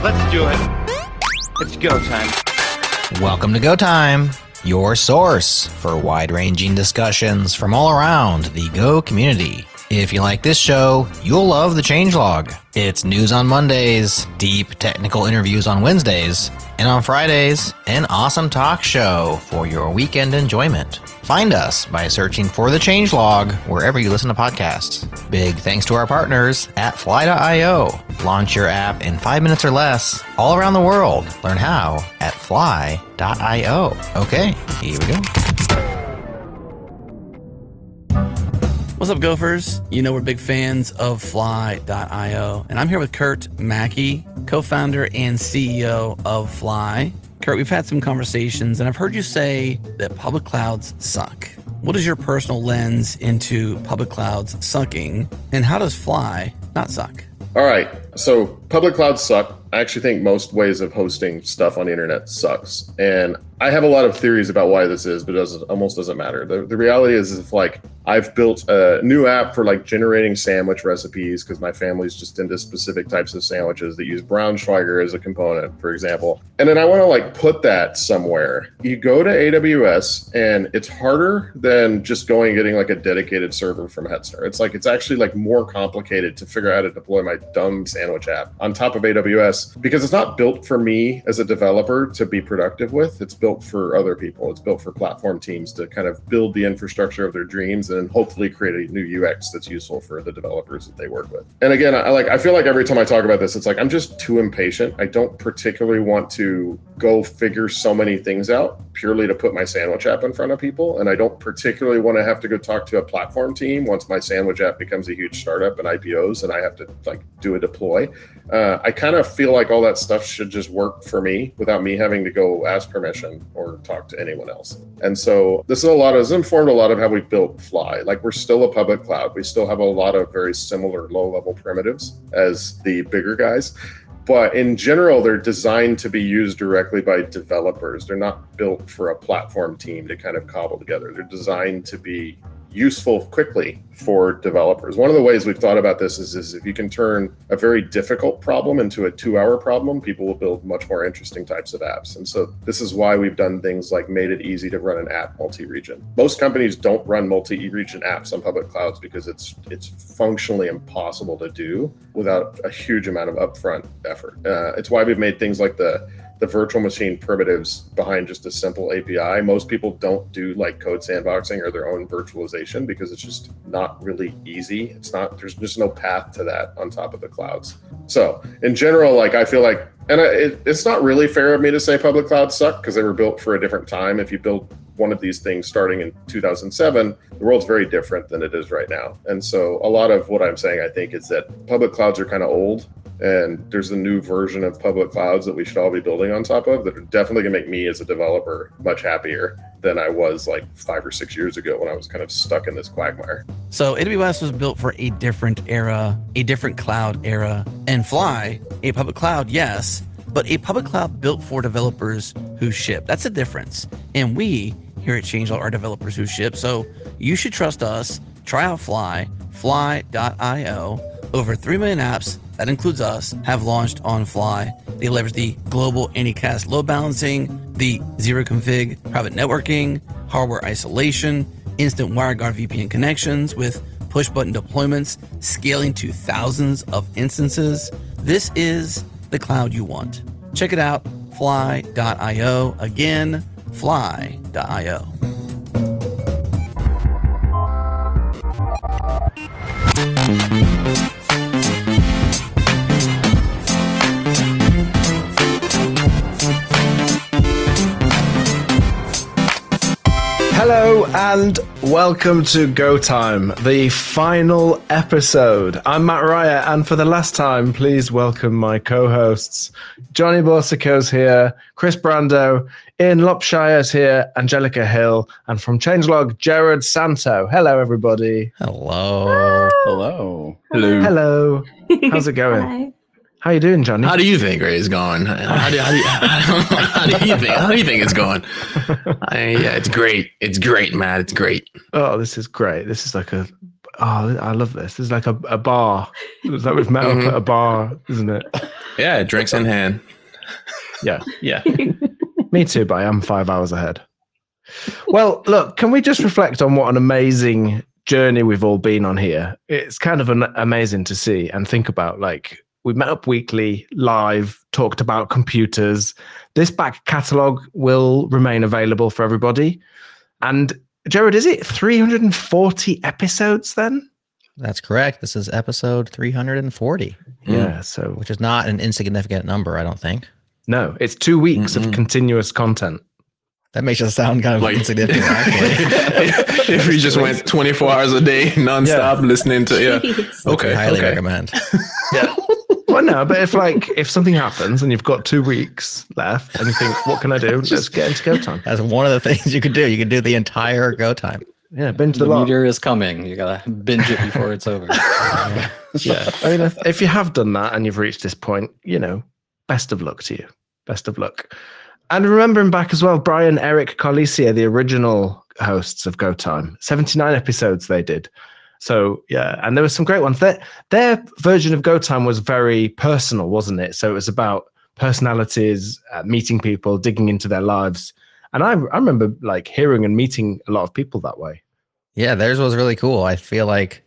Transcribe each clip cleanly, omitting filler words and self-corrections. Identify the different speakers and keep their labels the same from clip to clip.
Speaker 1: Let's do it. It's go time.
Speaker 2: Welcome to Go Time, your source for wide-ranging discussions from all around the Go community. If you like this show, you'll love the Changelog. It's news on Mondays, deep technical interviews on Wednesdays, and on Fridays, an awesome talk show for your weekend enjoyment. Find us by searching for the Changelog wherever you listen to podcasts. Big thanks to our partners at Fly.io. Launch your app in 5 minutes or less all around the world. Learn how at Fly.io. Okay, here we go.
Speaker 3: What's up, Gophers? You know we're big fans of Fly.io, and I'm here with Kurt Mackey, co-founder and CEO of Fly. Kurt, we've had some conversations, and I've heard you say that public clouds suck. What is your personal lens into public clouds sucking, and how does Fly not suck?
Speaker 4: All right, so public clouds suck. I actually think most ways of hosting stuff on the internet sucks. And I have a lot of theories about why this is, but it almost doesn't matter. The reality is if like I've built a new app for like generating sandwich recipes because my family's just into specific types of sandwiches that use Braunschweiger as a component, for example. And then I want to like put that somewhere. You go to AWS and it's harder than just going and getting like a dedicated server from Hetzner. It's actually like more complicated to figure out how to deploy my dumb sandwich app on top of AWS because it's not built for me as a developer to be productive with. It's built for other people. It's built for platform teams to kind of build the infrastructure of their dreams and hopefully create a new UX that's useful for the developers that they work with. And again, I feel like every time I talk about this, it's like I'm just too impatient. I don't particularly want to go figure so many things out purely to put my sandwich app in front of people. And I don't particularly want to have to go talk to a platform team once my sandwich app becomes a huge startup and IPOs and I have to like do a deploy. I kind of feel like all that stuff should just work for me without me having to go ask permission or talk to anyone else. And so this informed a lot of how we built Fly. Like we're still a public cloud. We still have a lot of very similar low-level primitives as the bigger guys. But in general, they're designed to be used directly by developers. They're not built for a platform team to kind of cobble together. They're designed to be useful quickly for developers. One of the ways we've thought about this is if you can turn a very difficult problem into a 2-hour problem, people will build much more interesting types of apps. And so this is why we've done things like made it easy to run an app multi-region. Most companies don't run multi-region apps on public clouds because it's functionally impossible to do without a huge amount of upfront effort. It's why we've made things like the virtual machine primitives behind just a simple API. Most people don't do like code sandboxing or their own virtualization because it's just not really easy. There's just no path to that on top of the clouds. So in general, like I feel like, and it's not really fair of me to say public clouds suck because they were built for a different time. If you build one of these things starting in 2007, the world's very different than it is right now. And so a lot of what I'm saying, I think, is that public clouds are kind of old. And there's a new version of public clouds that we should all be building on top of that are definitely going to make me as a developer much happier than I was like 5 or 6 years ago when I was kind of stuck in this quagmire.
Speaker 3: So AWS was built for a different era, a different cloud era, and Fly, a public cloud, yes, but a public cloud built for developers who ship. That's the difference. And we here at Changelog are developers who ship. So you should trust us. Try out Fly, Fly.io. Over 3 million apps, that includes us, have launched on Fly. They leverage the global Anycast load balancing, the zero config private networking, hardware isolation, instant WireGuard VPN connections with push button deployments, scaling to thousands of instances. This is the cloud you want. Check it out, Fly.io. Again, Fly.io.
Speaker 5: Hello and welcome to Go Time, the final episode. I'm Matt Ryer, and for the last time, please welcome my co-hosts. Johnny Borsico's here, Chris Brando, Ian Lopshire's here, Angelica Hill, and from Changelog, Jared Santo. Hello, everybody.
Speaker 2: Hello.
Speaker 6: Hello.
Speaker 5: Hello. How's it going?
Speaker 7: Hi.
Speaker 5: How you doing, Johnny?
Speaker 6: How do you think Ray's going? How do you think it's going? Yeah, it's great. It's great, Matt. It's great.
Speaker 5: Oh, this is great. This is like a Oh, I love this. This is like a bar. It's like we've met up at a bar, isn't it?
Speaker 6: Yeah, drinks in hand.
Speaker 5: Yeah. Me too, but I am 5 hours ahead. Well, look, can we just reflect on what an amazing journey we've all been on here? It's kind of amazing to see and think about. Like, we met up weekly, live, talked about computers. This back catalogue will remain available for everybody. And Jared, is it 340 episodes then?
Speaker 2: That's correct. This is episode 340.
Speaker 5: Yeah, so
Speaker 2: which is not an insignificant number, I don't think.
Speaker 5: No, it's 2 weeks of continuous content.
Speaker 2: That makes us sound kind of insignificant, actually.
Speaker 6: If we just went 24 hours a day nonstop listening to
Speaker 2: Okay, highly recommend.
Speaker 5: Yeah. Well, no, but if something happens and you've got 2 weeks left and you think, what can I do? Let's get into Go Time.
Speaker 2: That's one of the things you could do. You could do the entire Go Time.
Speaker 5: Yeah, binge the
Speaker 7: The
Speaker 5: lot.
Speaker 7: meteor is coming. You gotta binge it before it's over.
Speaker 5: Yeah. I mean, if you have done that and you've reached this point, best of luck to you. Best of luck. And remembering back as well, Brian, Eric, Carlicia, the original hosts of Go Time, 79 episodes they did. So, yeah, and there were some great ones. Their version of Go Time was very personal, wasn't it? So it was about personalities, meeting people, digging into their lives. And I remember like hearing and meeting a lot of people that way.
Speaker 2: Yeah, theirs was really cool. I feel like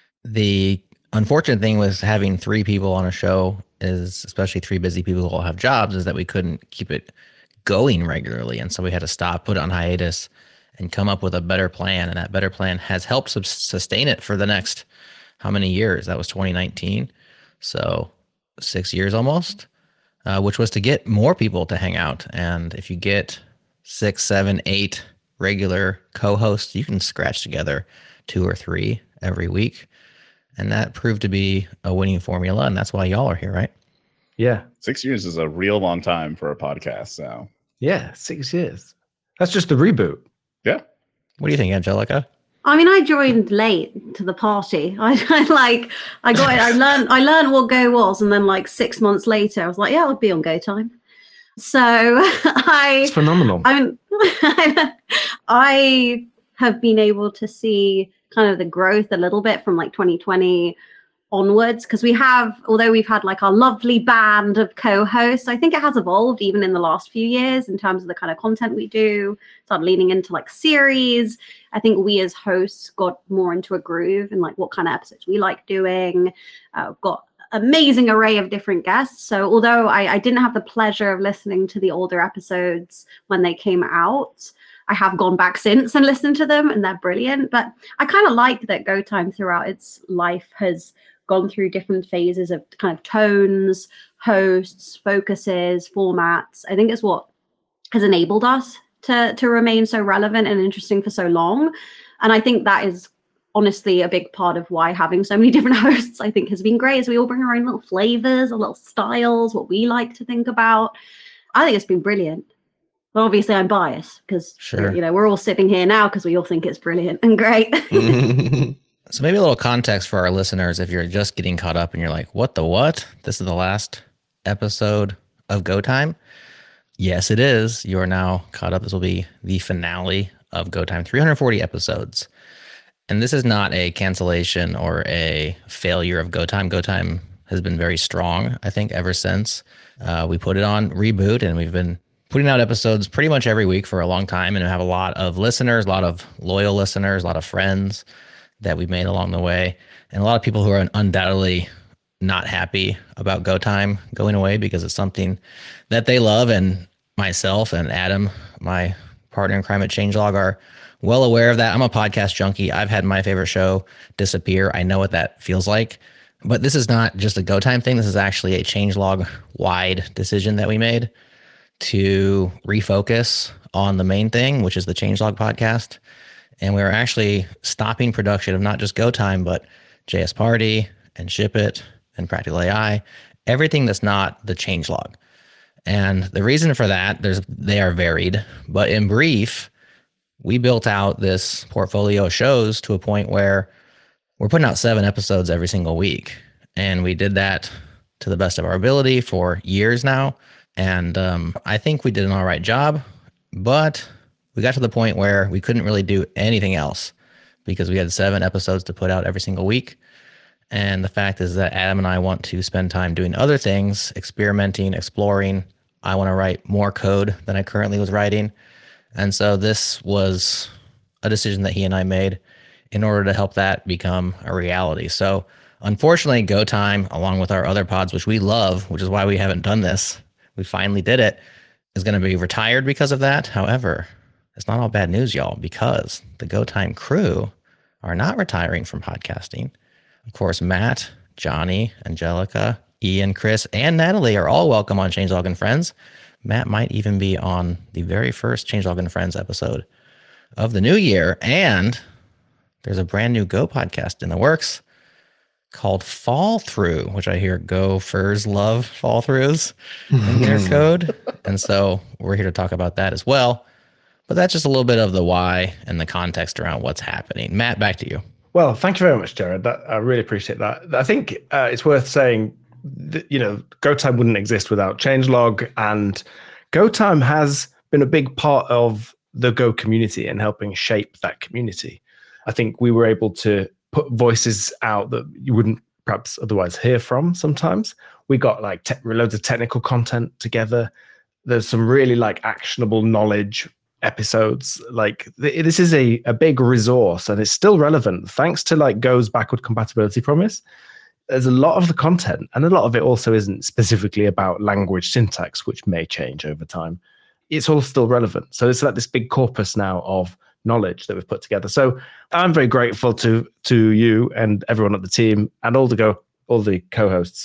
Speaker 2: the unfortunate thing with having 3 people on a show is, especially 3 busy people who all have jobs, is that we couldn't keep it going regularly. And so we had to stop, put it on hiatus, and come up with a better plan. And that better plan has helped sustain it for the next, how many years? That was 2019. So 6 years almost, which was to get more people to hang out. And if you get 6, 7, 8 regular co-hosts, you can scratch together 2 or 3 every week. And that proved to be a winning formula. And that's why y'all are here, right?
Speaker 5: Yeah.
Speaker 8: 6 years is a real long time for a podcast. So
Speaker 5: Yeah, 6 years. That's just the reboot.
Speaker 8: yeah.
Speaker 2: What do you think, Angelica?
Speaker 9: I mean, I joined late to the party. I got it. I learned what Go was, and then like 6 months later, I was like, yeah, I'll be on Go Time. So
Speaker 5: It's phenomenal.
Speaker 9: I have been able to see kind of the growth a little bit from like 2020 onwards, because although we've had like our lovely band of co-hosts, I think it has evolved even in the last few years in terms of the kind of content we do, started leaning into like series. I think we as hosts got more into a groove and like what kind of episodes we like doing. Got amazing array of different guests. So although I didn't have the pleasure of listening to the older episodes when they came out, I have gone back since and listened to them, and they're brilliant. But I kind of like that Go Time throughout its life has gone through different phases of kind of tones, hosts, focuses, formats. I think it's what has enabled us to remain so relevant and interesting for so long. And I think that is honestly a big part of why having so many different hosts, I think, has been great, is we all bring our own little flavors, our little styles, what we like to think about. I think it's been brilliant. But obviously I'm biased because, we're all sitting here now because we all think it's brilliant and great.
Speaker 2: So maybe a little context for our listeners if you're just getting caught up and you're like, what the what? This is the last episode of Go Time? Yes, it is. You are now caught up. This will be the finale of Go Time, 340 episodes. And this is not a cancellation or a failure of Go Time. Go Time has been very strong, I think, ever since we put it on reboot, and we've been putting out episodes pretty much every week for a long time, and have a lot of listeners, a lot of loyal listeners, a lot of friends that we've made along the way, and a lot of people who are undoubtedly not happy about Go Time going away because it's something that they love. And myself and Adam, my partner in crime at Changelog, are well aware of that. I'm a podcast junkie. I've had my favorite show disappear. I know what that feels like. But this is not just a Go Time thing. This is actually a Changelog-wide decision that we made to refocus on the main thing, which is the Changelog podcast. And we're actually stopping production of not just Go Time, but JS Party and Ship It and Practical AI, everything that's not the Changelog. And the reason for that, they are varied. But in brief, we built out this portfolio of shows to a point where we're putting out 7 episodes every single week. And we did that to the best of our ability for years now. And I think we did an all right job, but we got to the point where we couldn't really do anything else because we had 7 episodes to put out every single week. And the fact is that Adam and I want to spend time doing other things, experimenting, exploring. I want to write more code than I currently was writing. And so this was a decision that he and I made in order to help that become a reality. So unfortunately, Go Time, along with our other pods, which we love, which is why we haven't done this, we finally did it, is going to be retired because of that. However, it's not all bad news, y'all, because the Go Time crew are not retiring from podcasting. Of course, Matt, Johnny, Angelica, Ian, Chris, and Natalie are all welcome on Changelog and Friends. Matt might even be on the very first Changelog and Friends episode of the new year. And there's a brand new Go podcast in the works called Fall Through, which I hear Gophers love fall throughs in their code. And so we're here to talk about that as well. But that's just a little bit of the why and the context around what's happening. Matt, back to you.
Speaker 5: Well, thank you very much, Jared. I really appreciate that. I think it's worth saying that, GoTime wouldn't exist without Changelog, and GoTime has been a big part of the Go community and helping shape that community. I think we were able to put voices out that you wouldn't perhaps otherwise hear from sometimes. We got loads of technical content together. There's some really actionable knowledge episodes. This is a big resource, and it's still relevant thanks to Go's backward compatibility promise. There's a lot of the content, and a lot of it also isn't specifically about language syntax, which may change over time. It's all still relevant. So it's this big corpus now of knowledge that we've put together. So I'm very grateful to you and everyone at the team, and all the co-hosts.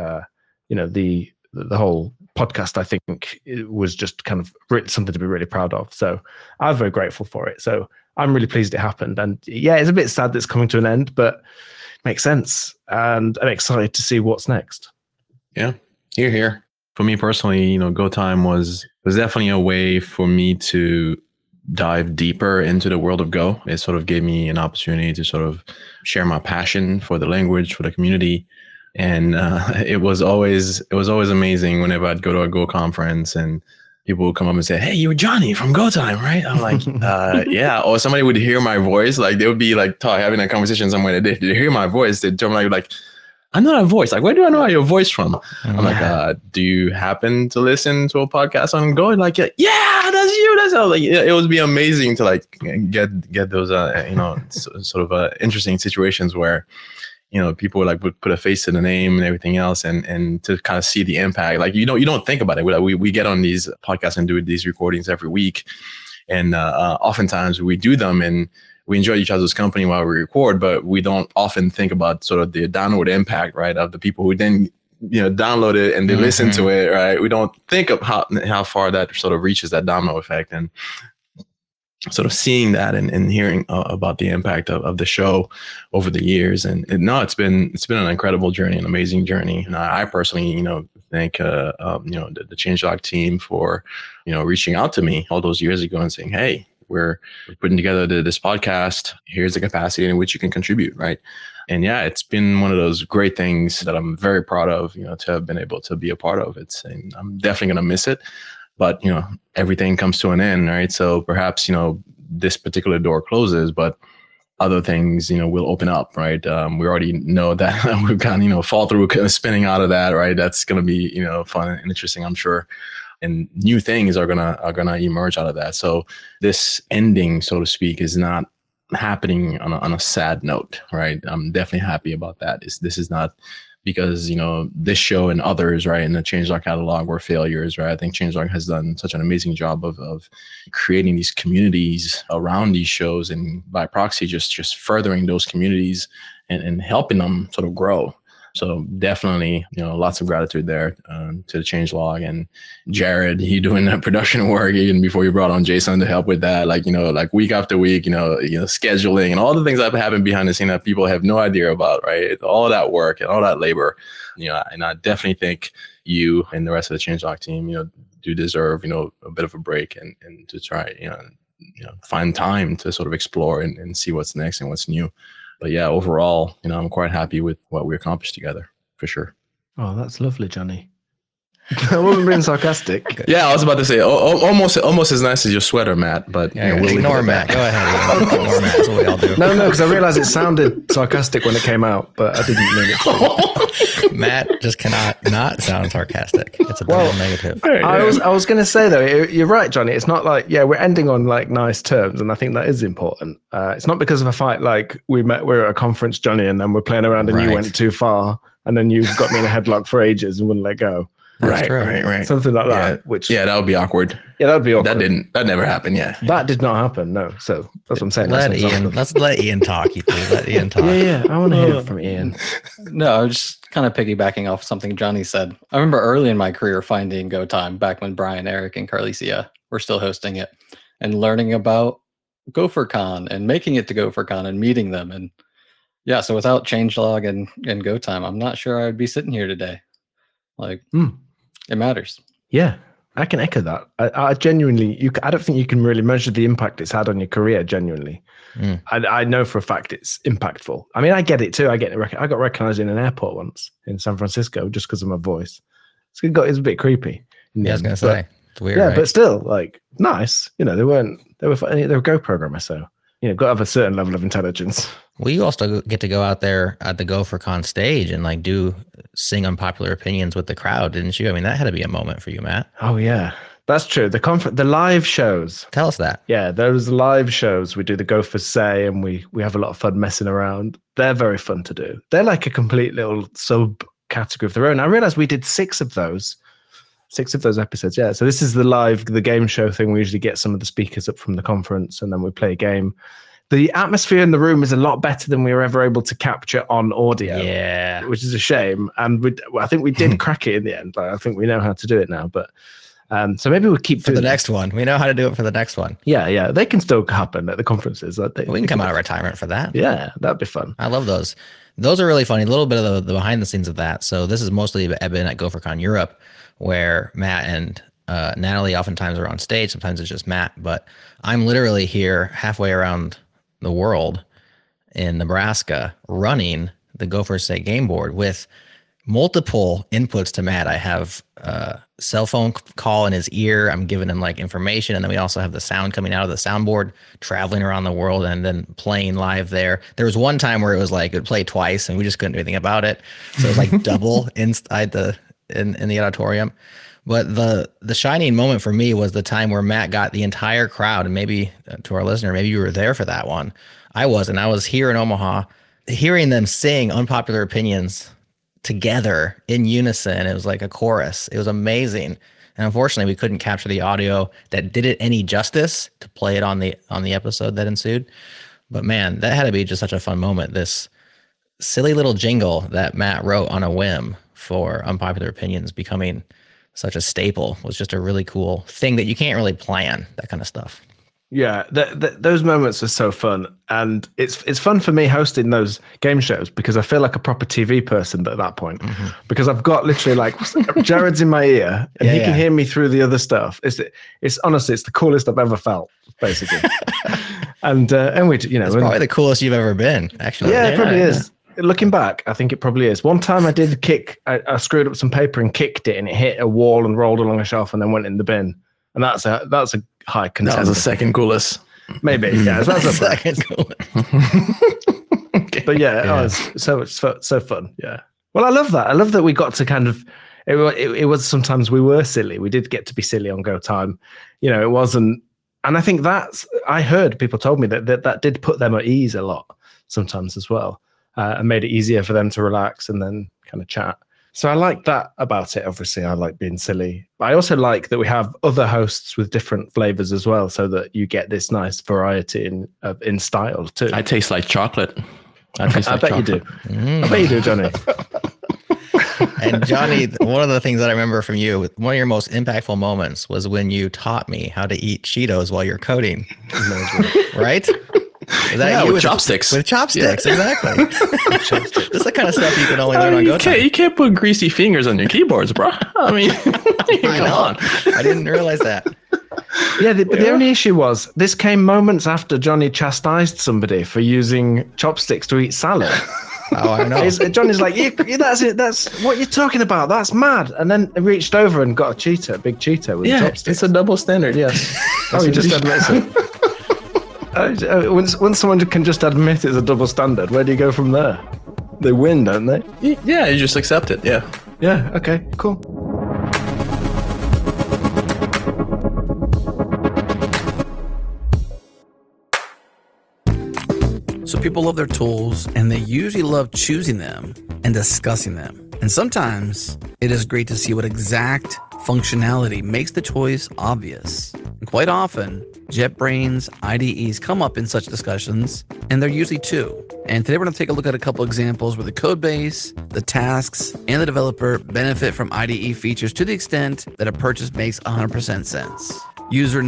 Speaker 5: The whole podcast, I think, it was just kind of something to be really proud of. So I was very grateful for it. So I'm really pleased it happened. And yeah, it's a bit sad that it's coming to an end, but it makes sense. And I'm excited to see what's next.
Speaker 6: Yeah, here. For me personally, Go Time was definitely a way for me to dive deeper into the world of Go. It sort of gave me an opportunity to sort of share my passion for the language, for the community. And it was always amazing whenever I'd go to a Go conference and people would come up and say, "Hey, you're Johnny from Go Time, right?" I'm like, "Yeah." Or somebody would hear my voice, they would be having a conversation somewhere. They hear my voice. They'd tell me "I know that voice. Where do I know your voice from?" I'm like, "Do you happen to listen to a podcast on Go?" Yeah, that's you. That's how. It would be amazing to get those sort of interesting situations where people would put a face to the name and everything else, and to kind of see the impact. You don't think about it. We get on these podcasts and do these recordings every week, and oftentimes we do them and we enjoy each other's company while we record, but we don't often think about sort of the downward impact, right, of the people who then download it and they listen to it, right? We don't think of how far that sort of reaches, that domino effect, and sort of seeing that and hearing about the impact of the show over the years. And it's been an incredible journey, an amazing journey. And I personally, thank the Changelog team for, reaching out to me all those years ago and saying, "Hey, we're putting together this podcast. Here's the capacity in which you can contribute," right? And yeah, it's been one of those great things that I'm very proud of, to have been able to be a part of. And I'm definitely going to miss it. But, everything comes to an end, right? So perhaps, this particular door closes, but other things, will open up, right? We already know that we've got, Fall Through kind of spinning out of that, right? That's going to be, fun and interesting, I'm sure. And new things are gonna emerge out of that. So this ending, so to speak, is not happening on a sad note, right? I'm definitely happy about that. This is not because, this show and others, right, in the Changelog catalog were failures, right? I think Changelog has done such an amazing job of creating these communities around these shows, and by proxy, just furthering those communities and helping them sort of grow. So definitely, lots of gratitude there to the Changelog and Jared. He doing that production work even before you brought on Jason to help with that. Week after week, scheduling and all the things that happen behind the scene that people have no idea about, right? All that work and all that labor, and I definitely think you and the rest of the Changelog team, do deserve, a bit of a break and to try, find time to sort of explore and see what's next and what's new. But yeah, overall, I'm quite happy with what we accomplished together, for sure.
Speaker 5: Oh, that's lovely, Johnny. I wasn't being sarcastic.
Speaker 6: Yeah, I was about to say almost as nice as your sweater, Matt. But
Speaker 3: Yeah,
Speaker 6: we'll leave it
Speaker 3: ignore
Speaker 6: at
Speaker 3: Matt.
Speaker 6: that.
Speaker 3: Go ahead. Ian. Ignore Matt. That's what we all do.
Speaker 5: No, because I realized it sounded sarcastic when it came out, but I didn't mean it.
Speaker 3: Matt just cannot not sound sarcastic. It's a double negative.
Speaker 5: I was going to say though, you're right, Johnny. It's not like we're ending on like nice terms, and I think that is important. It's not because of a fight like we're at a conference, Johnny, and then we're playing around, and you
Speaker 3: Right.
Speaker 5: went too far, and then you got me in a headlock for ages and wouldn't let go.
Speaker 3: That's true.
Speaker 6: Right.
Speaker 5: Something like that. Which
Speaker 6: Yeah, that would be awkward.
Speaker 5: that would be awkward.
Speaker 6: That never happened. Yeah.
Speaker 5: That did not happen. No. So that's what I'm saying. That's
Speaker 3: Let's let Ian talk. You two. Let Ian talk.
Speaker 5: Yeah. I want to hear from Ian.
Speaker 7: No, I was just kind of piggybacking off something Johnny said. I remember early in my career finding Go Time back when Brian, Eric, and Carlicia were still hosting it and learning about GopherCon and making it to GopherCon and meeting them. And yeah, so without Changelog and Go Time, I'm not sure I'd be sitting here today. Like, it matters.
Speaker 5: Yeah, I can echo that. I genuinely, I don't think you can really measure the impact it's had on your career. Genuinely, I know for a fact it's impactful. I mean, I get it too. I got recognized in an airport once in San Francisco just because of my voice. It's a bit creepy.
Speaker 3: Yeah, I was gonna say it's weird.
Speaker 5: Yeah,
Speaker 3: right?
Speaker 5: but still, like, nice. They were Go programmers, so got to have a certain level of intelligence.
Speaker 2: Well, you also get to go out there at the GopherCon stage and like sing unpopular opinions with the crowd, didn't you? I mean, that had to be a moment for you, Matt.
Speaker 5: Oh yeah, that's true. The live shows.
Speaker 2: Tell us that.
Speaker 5: Yeah, those live shows. We do the Gophers Say, and we have a lot of fun messing around. They're very fun to do. They're like a complete little subcategory of their own. I realized we did 6 of those episodes. Yeah, so this is the game show thing. We usually get some of the speakers up from the conference, and then we play a game. The atmosphere in the room is a lot better than we were ever able to capture on audio.
Speaker 2: Yeah.
Speaker 5: Which is a shame. And I think we did crack it in the end. Like, I think we know how to do it now. But so maybe we'll keep
Speaker 2: for the next one. We know how to do it for the next one.
Speaker 5: Yeah. They can still happen at the conferences.
Speaker 2: We can come out of retirement for that.
Speaker 5: Yeah, that'd be fun.
Speaker 2: I love those. Those are really funny. A little bit of the behind the scenes of that. So this is mostly been at GopherCon Europe, where Matt and Natalie oftentimes are on stage. Sometimes it's just Matt. But I'm literally here halfway around the world in Nebraska running the Gophers Say game board with multiple inputs to Matt. I have a cell phone call in his ear. I'm giving him like information. And then we also have the sound coming out of the soundboard, traveling around the world and then playing live there. There was one time where it was like it would play twice and we just couldn't do anything about it. So it was like double inside in the auditorium. But the shining moment for me was the time where Matt got the entire crowd, and maybe to our listener, maybe you were there for that one. I was here in Omaha, hearing them sing unpopular opinions together in unison. It was like a chorus. It was amazing. And unfortunately, we couldn't capture the audio that did it any justice to play it on the episode that ensued. But man, that had to be just such a fun moment. This silly little jingle that Matt wrote on a whim for unpopular opinions becoming such a staple was just a really cool thing that you can't really plan, that kind of stuff.
Speaker 5: Yeah, those moments are so fun. And it's fun for me hosting those game shows because I feel like a proper TV person at that point. Mm-hmm. Because I've got literally like Jared's in my ear and he can hear me through the other stuff. It's honestly, it's the coolest I've ever felt, basically. and we, it's
Speaker 2: probably the coolest you've ever been, actually.
Speaker 5: Yeah, it probably is. Looking back, I think it probably is. One time I did I screwed up some paper and kicked it, and it hit a wall and rolled along a shelf and then went in the bin. And that's a high contender.
Speaker 6: That was the second coolest.
Speaker 5: Maybe, yeah. That's
Speaker 2: the second coolest.
Speaker 5: Okay. But yeah, it was so fun. Yeah. Well, I love that. I love that we got to kind of. It was sometimes we were silly. We did get to be silly on Go Time. It wasn't. And I think I heard people told me that did put them at ease a lot sometimes as well. And made it easier for them to relax and then kind of chat. So I like that about it. Obviously, I like being silly. But I also like that we have other hosts with different flavors as well, so that you get this nice variety in style too.
Speaker 6: I taste like chocolate.
Speaker 5: I bet you do. I bet you do, Johnny.
Speaker 2: And Johnny, one of the things that I remember from you, one of your most impactful moments was when you taught me how to eat Cheetos while you're coding. Right? Is that you
Speaker 6: with chopsticks?
Speaker 2: With chopsticks, exactly. That's the kind of stuff you can only learn on Go Time.
Speaker 6: You can't put greasy fingers on your keyboards, bro. I mean, come on.
Speaker 2: I didn't realize that.
Speaker 5: Yeah, but the only issue was this came moments after Johnny chastised somebody for using chopsticks to eat salad.
Speaker 2: Oh, I know.
Speaker 5: Johnny's like, that's it. That's what you're talking about. That's mad. And then he reached over and got a big cheetah with chopsticks.
Speaker 6: it's a double standard. Yes.
Speaker 5: Oh, he just admits it. When someone can just admit it's a double standard, where do you go from there? They win, don't they?
Speaker 6: Yeah, you just accept it. Yeah.
Speaker 5: Yeah. Okay. Cool.
Speaker 3: So people love their tools, and they usually love choosing them and discussing them. And sometimes it is great to see what exact functionality makes the choice obvious. And quite often, JetBrains IDEs come up in such discussions, and they're usually two. And today we're going to take a look at a couple examples where the code base, the tasks, and the developer benefit from IDE features to the extent that a purchase makes 100% sense. User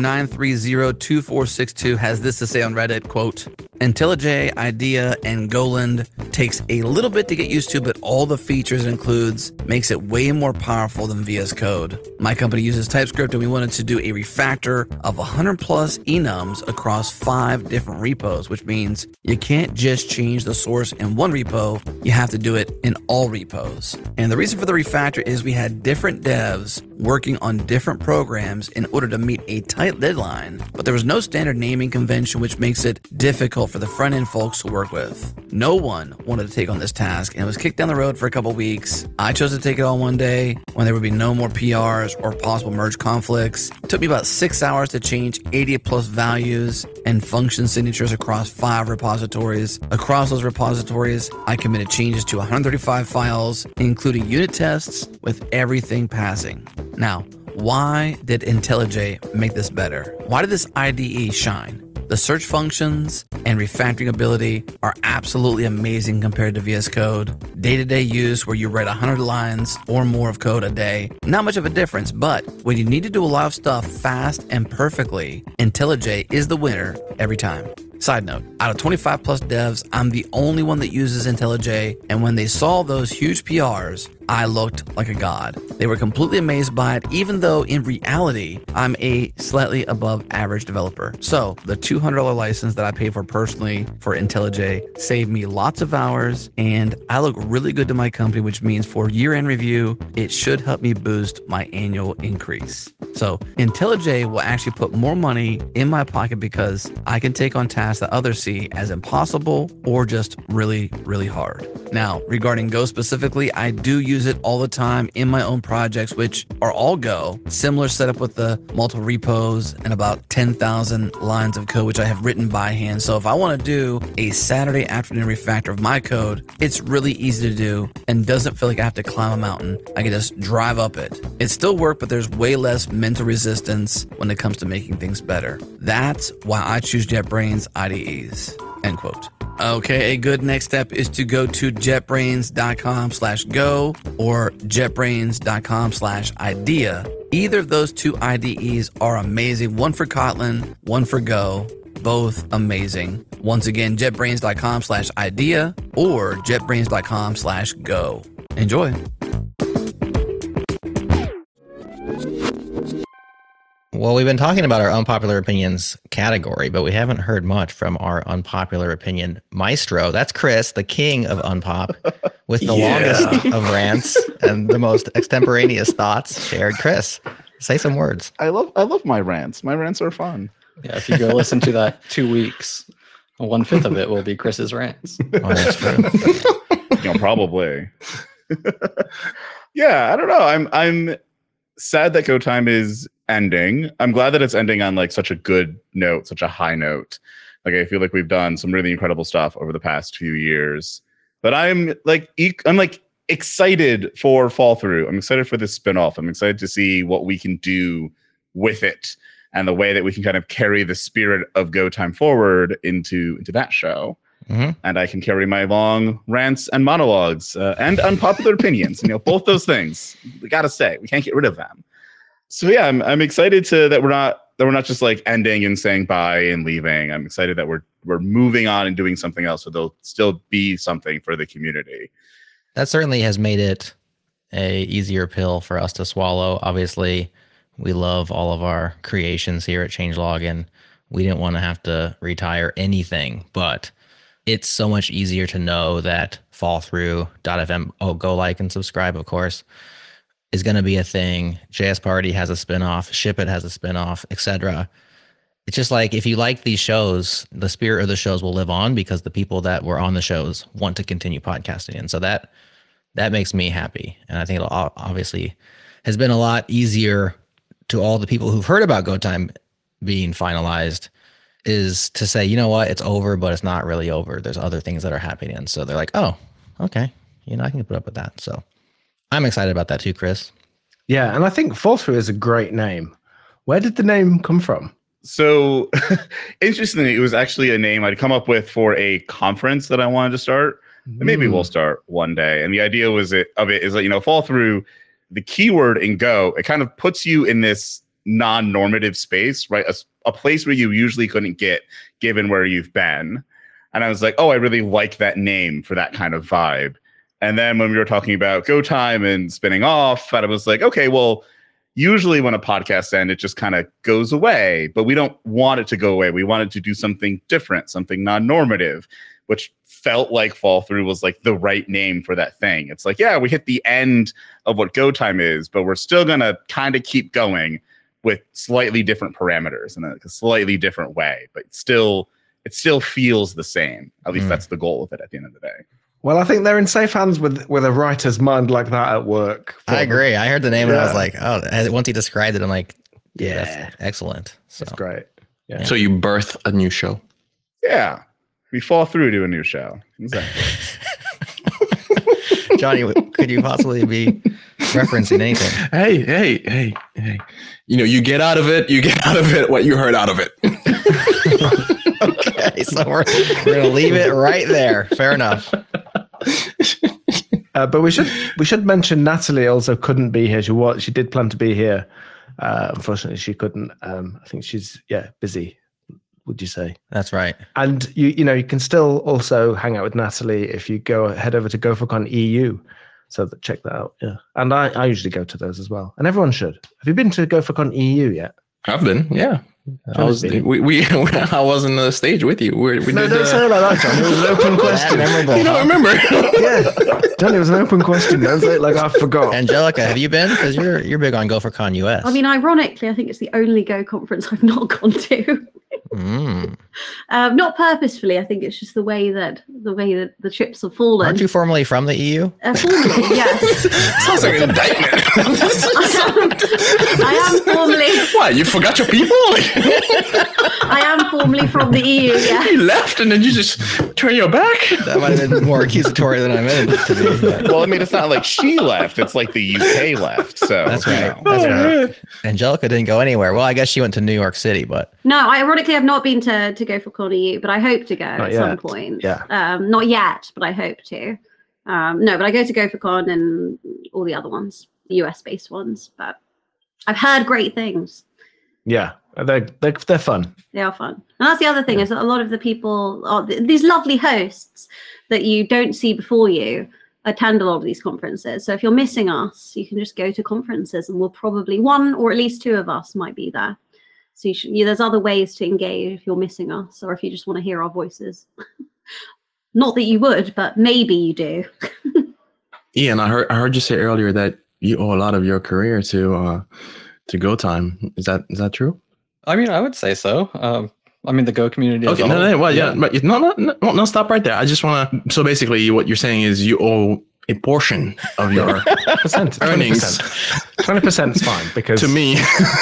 Speaker 3: 9302462 has this to say on Reddit, quote, IntelliJ, IDEA, and Goland takes a little bit to get used to, but all the features it includes makes it way more powerful than VS Code. My company uses TypeScript, and we wanted to do a refactor of 100 plus enums across 5 different repos, which means you can't just change the source in one repo, you have to do it in all repos. And the reason for the refactor is we had different devs working on different programs in order to meet a tight deadline, but there was no standard naming convention, which makes it difficult for the front-end folks to work with. No one wanted to take on this task, and it was kicked down the road for a couple weeks. I chose to take it on one day when there would be no more PRs or possible merge conflicts. It took me about 6 hours to change 80 plus values and function signatures across 5 repositories. Across those repositories, I committed changes to 135 files, including unit tests with everything passing. Now, why did IntelliJ make this better? Why did this IDE shine? The search functions and refactoring ability are absolutely amazing compared to VS Code. Day-to-day use where you write 100 lines or more of code a day, not much of a difference, but when you need to do a lot of stuff fast and perfectly, IntelliJ is the winner every time. Side note, out of 25 plus devs, I'm the only one that uses IntelliJ, and when they saw those huge PRs, I looked like a god. They were completely amazed by it, even though in reality, I'm a slightly above average developer. So the $200 license that I pay for personally for IntelliJ saved me lots of hours, and I look really good to my company, which means for year-end review, it should help me boost my annual increase. So IntelliJ will actually put more money in my pocket because I can take on tasks that others see as impossible or just really, really hard. Now, regarding Go specifically, I do use it all the time in my own projects, which are all Go. Similar setup with the multiple repos and about 10,000 lines of code, which I have written by hand. So if I want to do a Saturday afternoon refactor of my code, it's really easy to do and doesn't feel like I have to climb a mountain. I can just drive up it. It still works, but there's way less mental resistance when it comes to making things better. That's why I choose JetBrains IDEs, end quote. Okay, a good next step is to go to jetbrains.com/go or jetbrains.com/idea. Either of those two IDEs are amazing. One for Kotlin, one for Go, both amazing. Once again, jetbrains.com/idea or jetbrains.com/go. Enjoy.
Speaker 2: Well, we've been talking about our unpopular opinions category, but we haven't heard much from our unpopular opinion maestro. That's Chris, the king of unpop, with the longest of rants and the most extemporaneous thoughts shared. Chris, say some words.
Speaker 8: I love my rants. My rants are fun.
Speaker 7: Yeah, if you go listen to that 2 weeks, 1/5 of it will be Chris's rants.
Speaker 2: Oh, that's true.
Speaker 8: Probably. Yeah, I don't know. I'm sad that Go Time is ending. I'm glad that it's ending on like such a good note, such a high note. Like I feel like we've done some really incredible stuff over the past few years. But I'm excited for Fall Through. I'm excited for this spinoff. I'm excited to see what we can do with it and the way that we can kind of carry the spirit of Go Time forward into that show. Mm-hmm. And I can carry my long rants and monologues and unpopular opinions. Both those things. We got to say, we can't get rid of them. So yeah, I'm excited that we're not just like ending and saying bye and leaving. I'm excited that we're moving on and doing something else, so there'll still be something for the community.
Speaker 2: That certainly has made it a easier pill for us to swallow. Obviously, we love all of our creations here at Changelog, and we didn't want to have to retire anything. But it's so much easier to know that fallthrough.fm, go like and subscribe, of course, is going to be a thing. JS Party has a spinoff, Ship It has a spinoff, etc. It's just like, if you like these shows, the spirit of the shows will live on because the people that were on the shows want to continue podcasting. And so that makes me happy. And I think it obviously has been a lot easier to all the people who've heard about Go Time being finalized, is to say, you know what, it's over, but it's not really over. There's other things that are happening. And so they're like, oh, okay, I can put up with that. So I'm excited about that too, Chris.
Speaker 5: Yeah, and I think Fallthrough is a great name. Where did the name come from?
Speaker 8: So interestingly, it was actually a name I'd come up with for a conference that I wanted to start. And maybe we'll start one day. And the idea is that, fall through the keyword in Go, it kind of puts you in this non-normative space, right? A place where you usually couldn't get given where you've been. And I was like, oh, I really like that name for that kind of vibe. And then when we were talking about Go Time and spinning off, and I was like, okay, well, usually when a podcast ends, it just kind of goes away, but we don't want it to go away. We wanted to do something different, something non-normative, which felt like Fallthrough was like the right name for that thing. It's like, yeah, we hit the end of what Go Time is, but we're still going to kind of keep going with slightly different parameters in a slightly different way, but it still feels the same. At least that's the goal of it at the end of the day.
Speaker 5: Well, I think they're in safe hands with a writer's mind like that at work.
Speaker 2: I agree. I heard the name and I was like, oh, once he described it, I'm like, yeah, that's excellent. So
Speaker 5: that's great. Yeah.
Speaker 6: So you birth a new show.
Speaker 8: Yeah. We fall through to a new show. Exactly.
Speaker 2: Johnny, could you possibly be referencing anything?
Speaker 6: Hey. You get out of it what you heard out of it.
Speaker 2: Okay, so we're going to leave it right there. Fair enough.
Speaker 5: But we should mention Natalie also couldn't be here. She did plan to be here. Unfortunately, she couldn't. I think she's busy. Would you say?
Speaker 2: That's right.
Speaker 5: And you can still also hang out with Natalie if you head over to GopherCon EU. So check that out. Yeah, and I usually go to those as well, and everyone should. Have you been to GopherCon EU yet?
Speaker 6: I've been. Yeah. I was on the stage with you. We
Speaker 5: no,
Speaker 6: did,
Speaker 5: don't say it like that, John. It was an open question.
Speaker 6: You don't remember?
Speaker 5: Yeah, John, it was an open question. Don't say it like I forgot.
Speaker 2: Angelica, have you been? Because you're big on GopherCon US.
Speaker 9: I mean, ironically, I think it's the only Go conference I've not gone to. Not purposefully. I think it's just the way that the chips have fallen.
Speaker 2: Aren't you formally from the EU?
Speaker 9: Formally, yes.
Speaker 6: Sounds like an indictment.
Speaker 9: I am formally.
Speaker 6: What? You forgot your people?
Speaker 9: I am formally from the EU. Yes.
Speaker 6: You left and then you just turn your back.
Speaker 2: That might have been more accusatory than I meant it to be.
Speaker 8: Well, I mean, it's not like she left. It's like the UK left. So
Speaker 2: that's right. That's right. Angelica didn't go anywhere. Well, I guess she went to New York City, but
Speaker 9: no, I ironically have not been to GopherCon EU, but I hope to go at some point.
Speaker 5: Yeah.
Speaker 9: Not yet, but I hope to. No, but I go to GopherCon and all the other ones, the US-based ones. But I've heard great things.
Speaker 5: Yeah, they're fun.
Speaker 9: They are fun. And that's the other thing is that a lot of the people, these lovely hosts that you don't see before you, attend a lot of these conferences. So if you're missing us, you can just go to conferences and we'll probably one or at least two of us might be there. So there's other ways to engage if you're missing us or if you just want to hear our voices. Not that you would, but maybe you do.
Speaker 6: Ian, I heard you say earlier that you owe a lot of your career to Go Time. Is that true?
Speaker 7: I mean, I would say so. I mean, the Go community.
Speaker 6: Okay, no, stop right there. I just want to. So basically, what you're saying is you owe a portion of your earnings.
Speaker 5: 20% is fine because
Speaker 6: to me,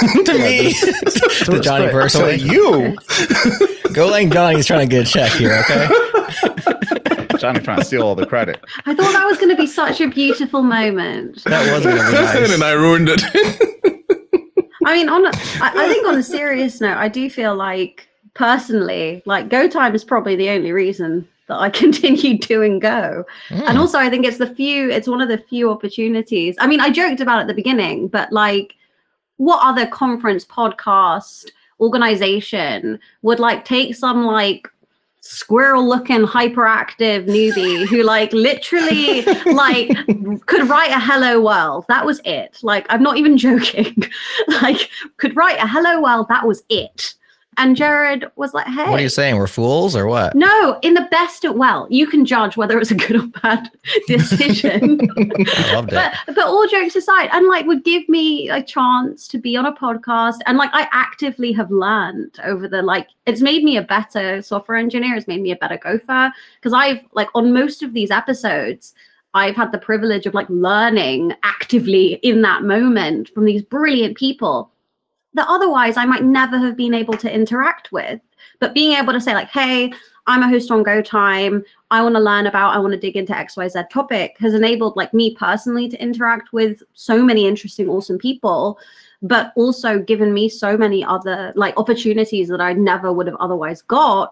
Speaker 2: to Johnny personally.
Speaker 5: So you
Speaker 2: Go like Johnny's trying to get a check here, okay?
Speaker 8: Johnny trying to steal all the credit.
Speaker 9: I thought that was going to be such a beautiful moment.
Speaker 2: That was going to be nice.
Speaker 6: And I ruined it.
Speaker 9: I mean, I think on a serious note, I do feel like personally, like Go Time is probably the only reason that I continue doing Go. And also I think it's one of the few opportunities. I mean, I joked about it at the beginning, but like what other conference, podcast, organization would like take some like squirrel looking hyperactive newbie who like literally like could write a hello world. That was it. Like, I'm not even joking. Like could write a hello world. That was it. And Jared was like, hey.
Speaker 2: What are you saying? We're fools or what?
Speaker 9: No, in the best, well, you can judge whether it was a good or bad decision.
Speaker 2: I loved it.
Speaker 9: But all jokes aside, and like would give me a chance to be on a podcast. And like I actively have learned over the it's made me a better software engineer, it's made me a better gopher. Because I've like on most of these episodes, I've had the privilege of like learning actively in that moment from these brilliant people that otherwise I might never have been able to interact with. But being able to say like, hey, I'm a host on GoTime, I want to dig into XYZ topic has enabled like me personally to interact with so many interesting, awesome people, but also given me so many other like opportunities that I never would have otherwise got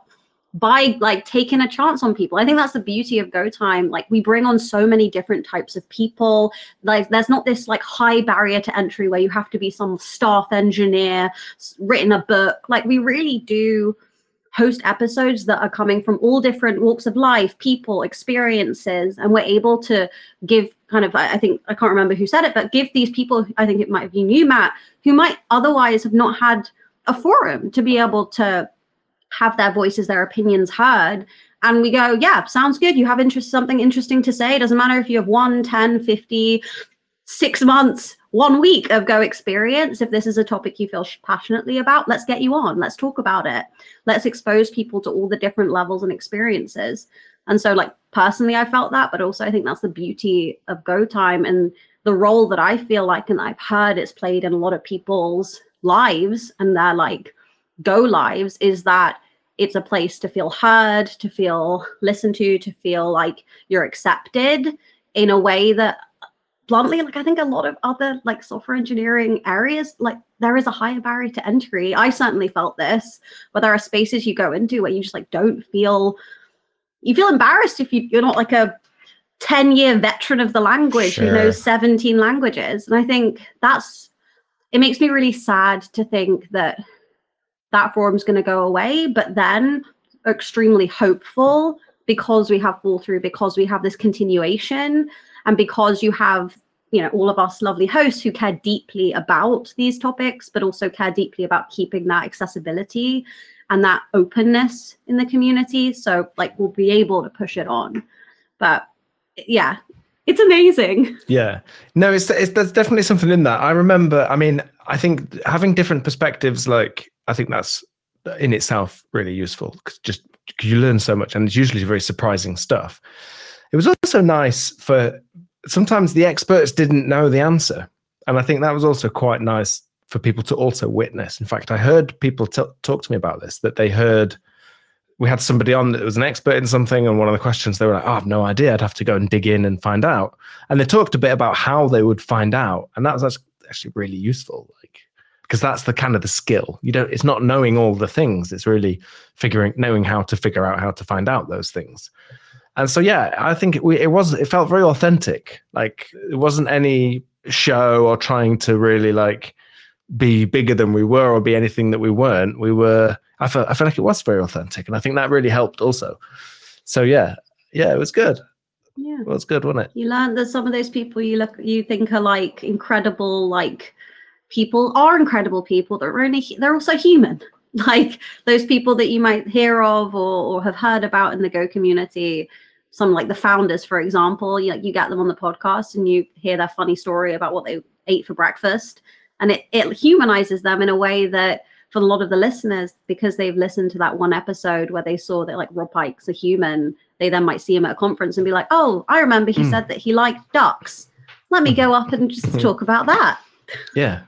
Speaker 9: by like taking a chance on people. I think that's the beauty of GoTime. Like we bring on so many different types of people. Like there's not this like high barrier to entry where you have to be some staff engineer, written a book. Like we really do host episodes that are coming from all different walks of life, people, experiences, and we're able to give kind of, I think, I can't remember who said it, but give these people, I think it might have been you, Matt, who might otherwise have not had a forum to be able to have their voices, their opinions heard. And we go, yeah, sounds good. You have something interesting to say. It doesn't matter if you have 1, 10, 50, 6 months, 1 week of Go experience. If this is a topic you feel passionately about, let's get you on. Let's talk about it. Let's expose people to all the different levels and experiences. And so like personally, I felt that, but also I think that's the beauty of GoTime and the role that I feel like, and I've heard it's played in a lot of people's lives and their like Go lives, is that it's a place to feel heard, to feel listened to feel like you're accepted in a way that bluntly, like I think a lot of other like software engineering areas, like there is a higher barrier to entry. I certainly felt this, where there are spaces you go into where you just like don't feel, you feel embarrassed if you're not like a 10-year veteran of the language who knows 17 languages. And I think it makes me really sad to think that forum's going to go away, but then extremely hopeful because we have fall through, because we have this continuation, and because you have, you know, all of us lovely hosts who care deeply about these topics, but also care deeply about keeping that accessibility and that openness in the community. So like we'll be able to push it on. But yeah, it's amazing.
Speaker 5: Yeah, no, there's definitely something in that. I remember, I mean, I think having different perspectives, like I think that's in itself really useful because you learn so much, and it's usually very surprising stuff. It was also nice for sometimes the experts didn't know the answer, and I think that was also quite nice for people to also witness. In fact, I heard people talk to me about this, that they heard we had somebody on that was an expert in something, and one of the questions they were like, oh, I have no idea, I'd have to go and dig in and find out. And they talked a bit about how they would find out, and that was actually really useful, like because that's the kind of the skill. It's not knowing all the things, it's really knowing how to figure out how to find out those things. And so yeah, I think it felt very authentic. Like it wasn't any show or trying to really like be bigger than we were or be anything that we weren't. I felt like it was very authentic, and I think that really helped also. So yeah, it was good. Yeah, it was good, wasn't it?
Speaker 9: You learned that some of those people you think are like incredible, like people are incredible people. They're also human. Like those people that you might hear of or have heard about in the Go community. Some like the founders, for example, you get them on the podcast and you hear their funny story about what they ate for breakfast, and it humanizes them in a way that for a lot of the listeners, because they've listened to that one episode where they saw that like Rob Pike's a human, they then might see him at a conference and be like, oh, I remember he said that he liked ducks. Let me go up and just talk about that.
Speaker 5: Yeah.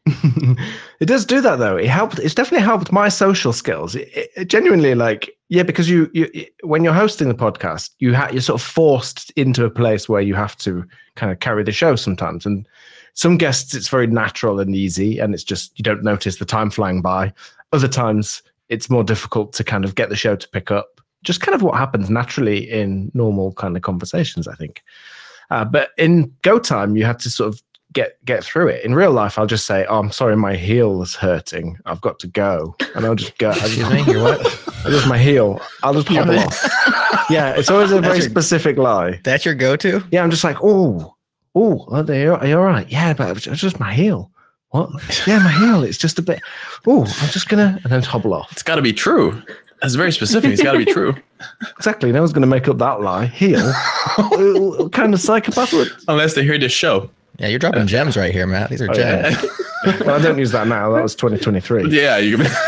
Speaker 5: It does do that though. It's definitely helped my social skills. It genuinely, like, yeah, because you when you're hosting the podcast, you're sort of forced into a place where you have to kind of carry the show sometimes. And some guests, it's very natural and easy, and it's just you don't notice the time flying by. Other times, it's more difficult to kind of get the show to pick up. Just kind of what happens naturally in normal kind of conversations, I think. But in GoTime, you had to sort of get through it. In real life, I'll just say, oh, I'm sorry, my heel is hurting. I've got to go. And I'll just go. Excuse me, you're what? Just my heel. I'll just hobble off. Yeah, it's always a very specific lie.
Speaker 2: That's your go-to?
Speaker 5: Yeah, I'm just like, are you all right? Yeah, but it's just my heel. What? Yeah, my heel. It's just a bit. Oh, I'm just gonna, and then hobble off.
Speaker 6: It's got to be true. That's very specific. It's got to be true.
Speaker 5: Exactly. No one's gonna make up that lie. Heel. What kind of psychopath would?
Speaker 6: Unless they hear this show.
Speaker 2: Yeah, you're dropping gems right here, Matt. These are gems.
Speaker 5: Well, I don't use that now. That was 2023.
Speaker 6: Yeah,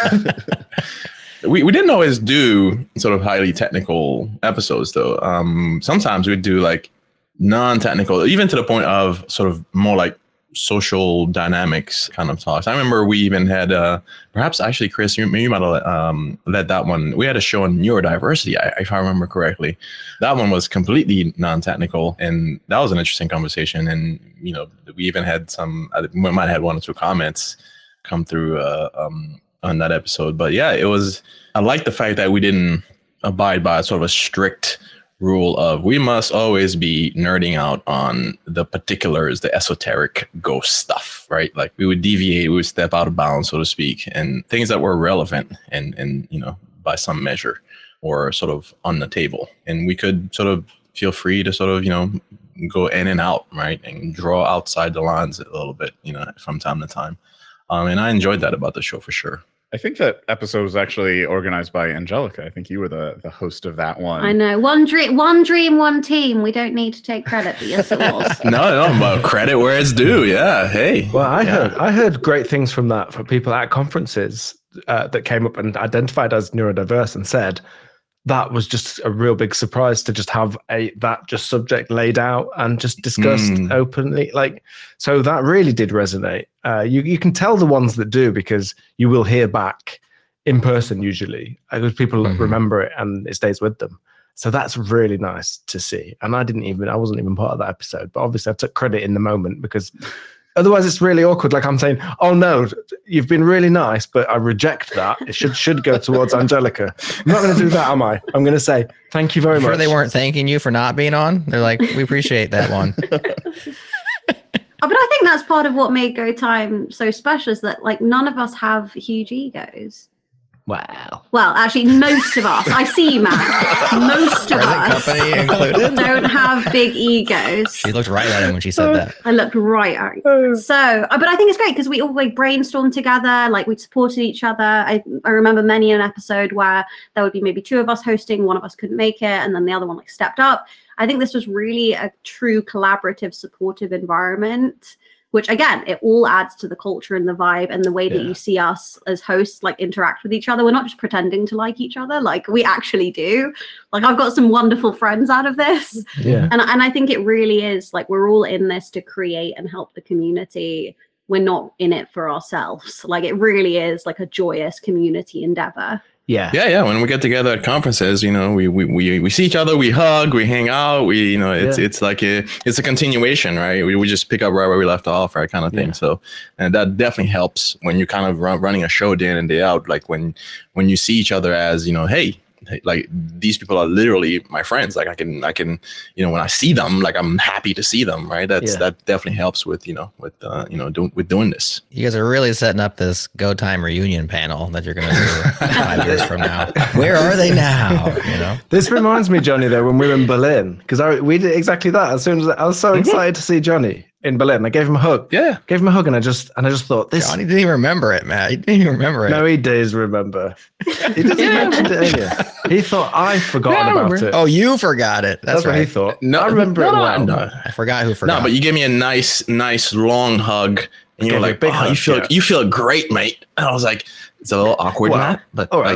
Speaker 6: we didn't always do sort of highly technical episodes though. Sometimes we'd do like non-technical, even to the point of sort of more like social dynamics kind of talks. I remember we even had perhaps actually Chris, you might have led that one. We had a show on neurodiversity, if I remember correctly. That one was completely non-technical, and that was an interesting conversation. And you know, we even had we might have had 1 or 2 comments come through on that episode. But yeah, I like the fact that we didn't abide by sort of a strict rule of we must always be nerding out on the particulars, the esoteric ghost stuff, right? Like we would deviate, we would step out of bounds, so to speak, and things that were relevant and you know, by some measure or sort of on the table. And we could sort of feel free to sort of, you know, go in and out, right? And draw outside the lines a little bit, you know, from time to time. And I enjoyed that about the show for sure.
Speaker 8: I think that episode was actually organized by Angelica. I think you were the host of that one.
Speaker 9: I know. One dream, one team. We don't need to take credit, but yes, it was.
Speaker 6: No, but credit where it's due. Yeah. Hey.
Speaker 5: Well, I heard great things from that from people at conferences that came up and identified as neurodiverse and said that was just a real big surprise to just have that subject laid out and just discussed openly. Like, so that really did resonate. You can tell the ones that do, because you will hear back in person usually, because people remember it and it stays with them. So that's really nice to see. And I wasn't even part of that episode, but obviously I took credit in the moment, because otherwise it's really awkward. Like I'm saying, oh no, you've been really nice, but I reject that. It should go towards Angelica. I'm not going to do that, am I? I'm going to say, thank you very much.
Speaker 2: Sure they weren't thanking you for not being on? They're like, we appreciate that one.
Speaker 9: But I think that's part of what made Go Time so special, is that like none of us have huge egos.
Speaker 5: Wow.
Speaker 9: Well, actually, most of us. I see you, Matt. Most of us
Speaker 2: company included
Speaker 9: don't have big egos.
Speaker 2: She looked right at him when she said that.
Speaker 9: I looked right at you. So, but I think it's great because we all like brainstormed together, like we supported each other. I remember many an episode where there would be maybe 2 of us hosting, one of us couldn't make it, and then the other one like stepped up. I think this was really a true collaborative, supportive environment, which again, it all adds to the culture and the vibe and the way that you see us as hosts like interact with each other. We're not just pretending to like each other, like we actually do. Like I've got some wonderful friends out of this.
Speaker 5: Yeah.
Speaker 9: And I think it really is like we're all in this to create and help the community. We're not in it for ourselves. Like it really is like a joyous community endeavor.
Speaker 6: Yeah. When we get together at conferences, you know, we see each other, we hug, we hang out, it's like it's a continuation, right? We just pick up right where we left off, right, kind of thing. So, and that definitely helps when you're kind of running a show day in and day out. Like when you see each other as, you know, hey, like these people are literally my friends. Like I can, you know, when I see them, like I'm happy to see them, right? That definitely helps with doing this.
Speaker 2: You guys are really setting up this Go Time reunion panel that you're going to do 5 years from now. Where are they now? You know,
Speaker 5: this reminds me, Johnny, though, when we were in Berlin, because we did exactly that. As soon as I was so excited to see Johnny in Berlin, I gave him a hug. Yeah, gave him a hug, and I just thought this.
Speaker 2: Johnny didn't even remember it, Matt. He didn't even remember it.
Speaker 5: No, he does remember. He doesn't mention it earlier. He thought I'd forgotten about it.
Speaker 2: Oh, you forgot it. That's right.
Speaker 5: What he thought. No, I remember it well.
Speaker 6: No.
Speaker 2: I forgot who forgot.
Speaker 6: No, but you gave me a nice long hug, and you were like, "Oh, you feel great, mate." And I was like, "It's a little awkward, Matt." But
Speaker 5: all right,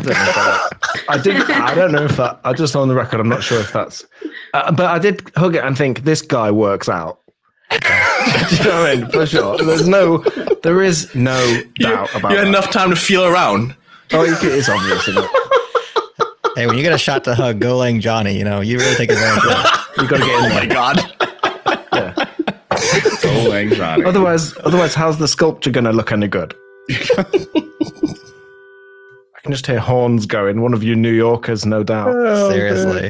Speaker 5: I don't know if that. I just on the record, I'm not sure if that's. But I did hug it and think this guy works out. Do you know what I mean? For sure. There is no doubt about it.
Speaker 6: You had enough time to feel around.
Speaker 5: Oh, it's obvious, isn't it?
Speaker 2: Hey, when you get a shot to hug Go Lang Johnny, you know, you really take advantage of that.
Speaker 5: You got to get in there.
Speaker 6: Oh my God.
Speaker 5: Yeah.
Speaker 8: Go Lang Johnny.
Speaker 5: Otherwise, how's the sculpture going to look any good? I can just hear horns going. One of you New Yorkers, no doubt.
Speaker 2: Oh, seriously.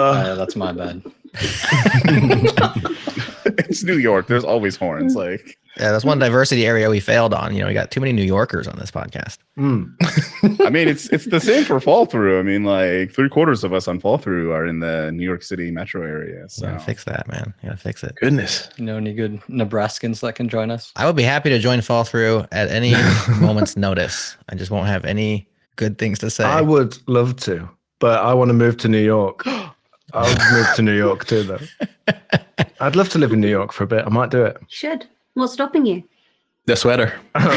Speaker 7: That's my bad.
Speaker 8: It's New York. There's always horns. Like
Speaker 2: Yeah, that's one diversity area we failed on. You know, we got too many New Yorkers on this podcast.
Speaker 8: I mean, it's the same for Fall Through. I mean, like 3/4 of us on Fall Through are in the New York City metro area. So
Speaker 2: You gotta fix that, man. You gotta fix it.
Speaker 6: Goodness.
Speaker 7: You know any good Nebraskans that can join us?
Speaker 2: I would be happy to join Fall Through at any moment's notice. I just won't have any good things to say.
Speaker 5: I would love to, but I want to move to New York. I'll move to New York too, though. I'd love to live in New York for a bit. I might do it.
Speaker 9: You should. What's stopping you?
Speaker 6: The sweater.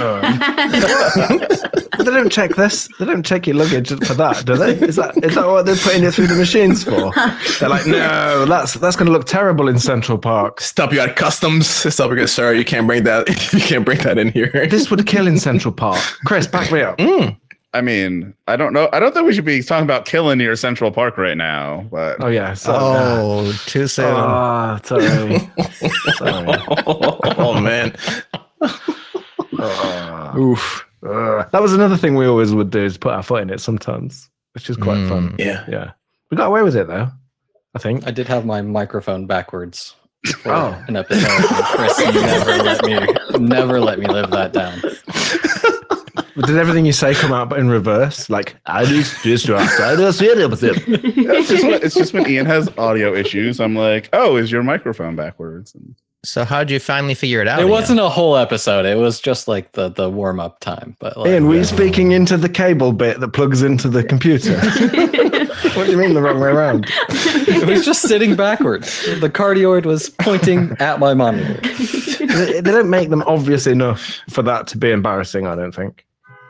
Speaker 5: They don't check this. They don't check your luggage for that, do they? Is that what they're putting you through the machines for? They're like, no, that's going to look terrible in Central Park.
Speaker 6: Stop you at customs. Stop you, sir. You can't bring that. You can't bring that in here.
Speaker 5: This would kill in Central Park. Chris, back me up.
Speaker 8: I mean, I don't know. I don't think we should be talking about killing near Central Park right now. But
Speaker 5: Oh yeah.
Speaker 2: too soon.
Speaker 5: Oh, sorry. Sorry.
Speaker 6: Oh man. Oof.
Speaker 5: That was another thing we always would do, is put our foot in it sometimes, which is quite fun.
Speaker 6: Yeah.
Speaker 5: Yeah. We got away with it though, I think.
Speaker 7: I did have my microphone backwards for
Speaker 5: Oh.
Speaker 7: an episode. and Chris never let me live that down.
Speaker 5: Did everything you say come out in reverse? Like, I just
Speaker 8: it's just when Ian has audio issues, I'm like, oh, is your microphone backwards? And
Speaker 2: So how'd you finally figure it out?
Speaker 7: It
Speaker 2: Ian?
Speaker 7: wasn't a whole episode. It was just like the warm up time. But like,
Speaker 5: Ian, were you speaking into the cable bit that plugs into the computer? What do you mean the wrong way around?
Speaker 7: it was just sitting backwards. The cardioid was pointing at my monitor.
Speaker 5: They don't make them obvious enough for that to be embarrassing, I don't think.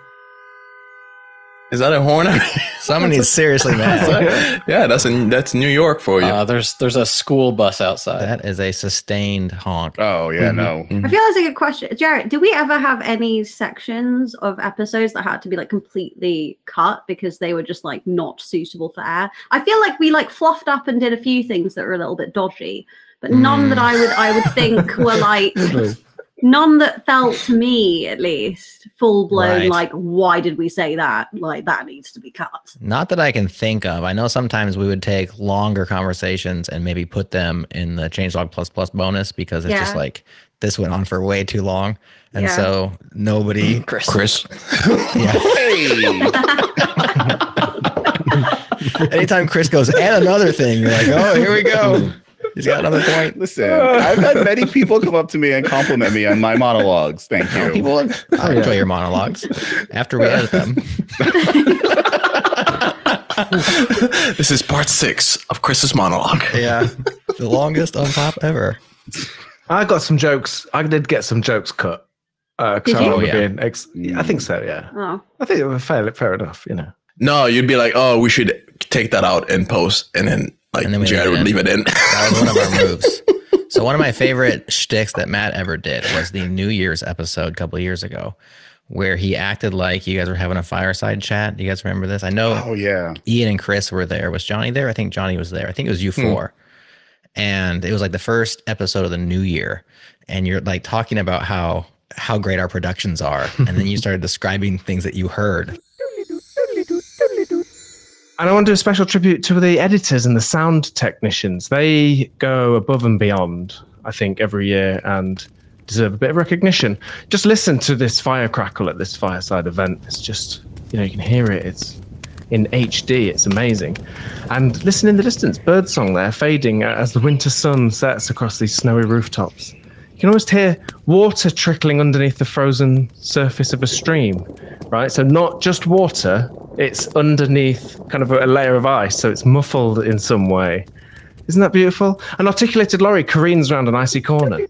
Speaker 6: Is that a horn?
Speaker 2: Somebody's seriously mad.
Speaker 6: Yeah, that's New York for you.
Speaker 7: There's a school bus outside.
Speaker 2: That is a sustained honk.
Speaker 8: oh yeah, no.
Speaker 9: I feel that's a good question. Jared, did we ever have any sections of episodes that had to be like completely cut because they were just like not suitable for air? I feel like we like fluffed up and did a few things that were a little bit dodgy, but none that I would think were like none that felt to me at least full blown
Speaker 2: Right.
Speaker 9: like, why did we say that? Like that needs to be cut.
Speaker 2: Not that I can think of. I know sometimes we would take longer conversations and maybe put them in the Changelog plus bonus because it's just
Speaker 9: Yeah.
Speaker 2: like this went on for way too long. And
Speaker 9: Yeah.
Speaker 2: so nobody
Speaker 6: Chris.
Speaker 2: anytime Chris goes, and another thing, you're like, oh, here we go. He's got another point.
Speaker 8: Listen, I've had many people come up to me and compliment me on my monologues. Thank you.
Speaker 2: People I enjoy your monologues after we edit them.
Speaker 6: This is part 6 of Chris's monologue.
Speaker 2: Yeah. The longest on top ever.
Speaker 5: I got some jokes. I did get some jokes cut.
Speaker 9: Did
Speaker 5: I
Speaker 9: you?
Speaker 5: remember
Speaker 2: Yeah.
Speaker 5: being I think so, yeah.
Speaker 9: Oh.
Speaker 5: I think it was fair enough, you know.
Speaker 6: No, you'd be like, oh, we should take that out and post, and then like
Speaker 2: And then we
Speaker 6: Jared would
Speaker 2: leave
Speaker 6: leave it in.
Speaker 2: That was one of our moves. So one of my favorite shticks that Matt ever did was the New Year's episode a couple of years ago, where he acted like you guys were having a fireside chat. Do you guys remember this? I know
Speaker 8: Oh yeah.
Speaker 2: Ian and Chris were there. Was Johnny there? I think Johnny was there. I think it was you four. And it was like the first episode of the new year. And you're like talking about how great our productions are. And then you started describing things that you heard.
Speaker 5: And I want to do a special tribute to the editors and the sound technicians. They go above and beyond, I think, every year and deserve a bit of recognition. Just listen to this firecrackle at this fireside event. It's just, you can hear it. It's in HD. It's amazing. And listen in the distance, birdsong there fading as the winter sun sets across these snowy rooftops. You can almost hear water trickling underneath the frozen surface of a stream, right? So not just water, it's underneath kind of a layer of ice, so it's muffled in some way. Isn't that beautiful? An articulated lorry careens around an icy corner.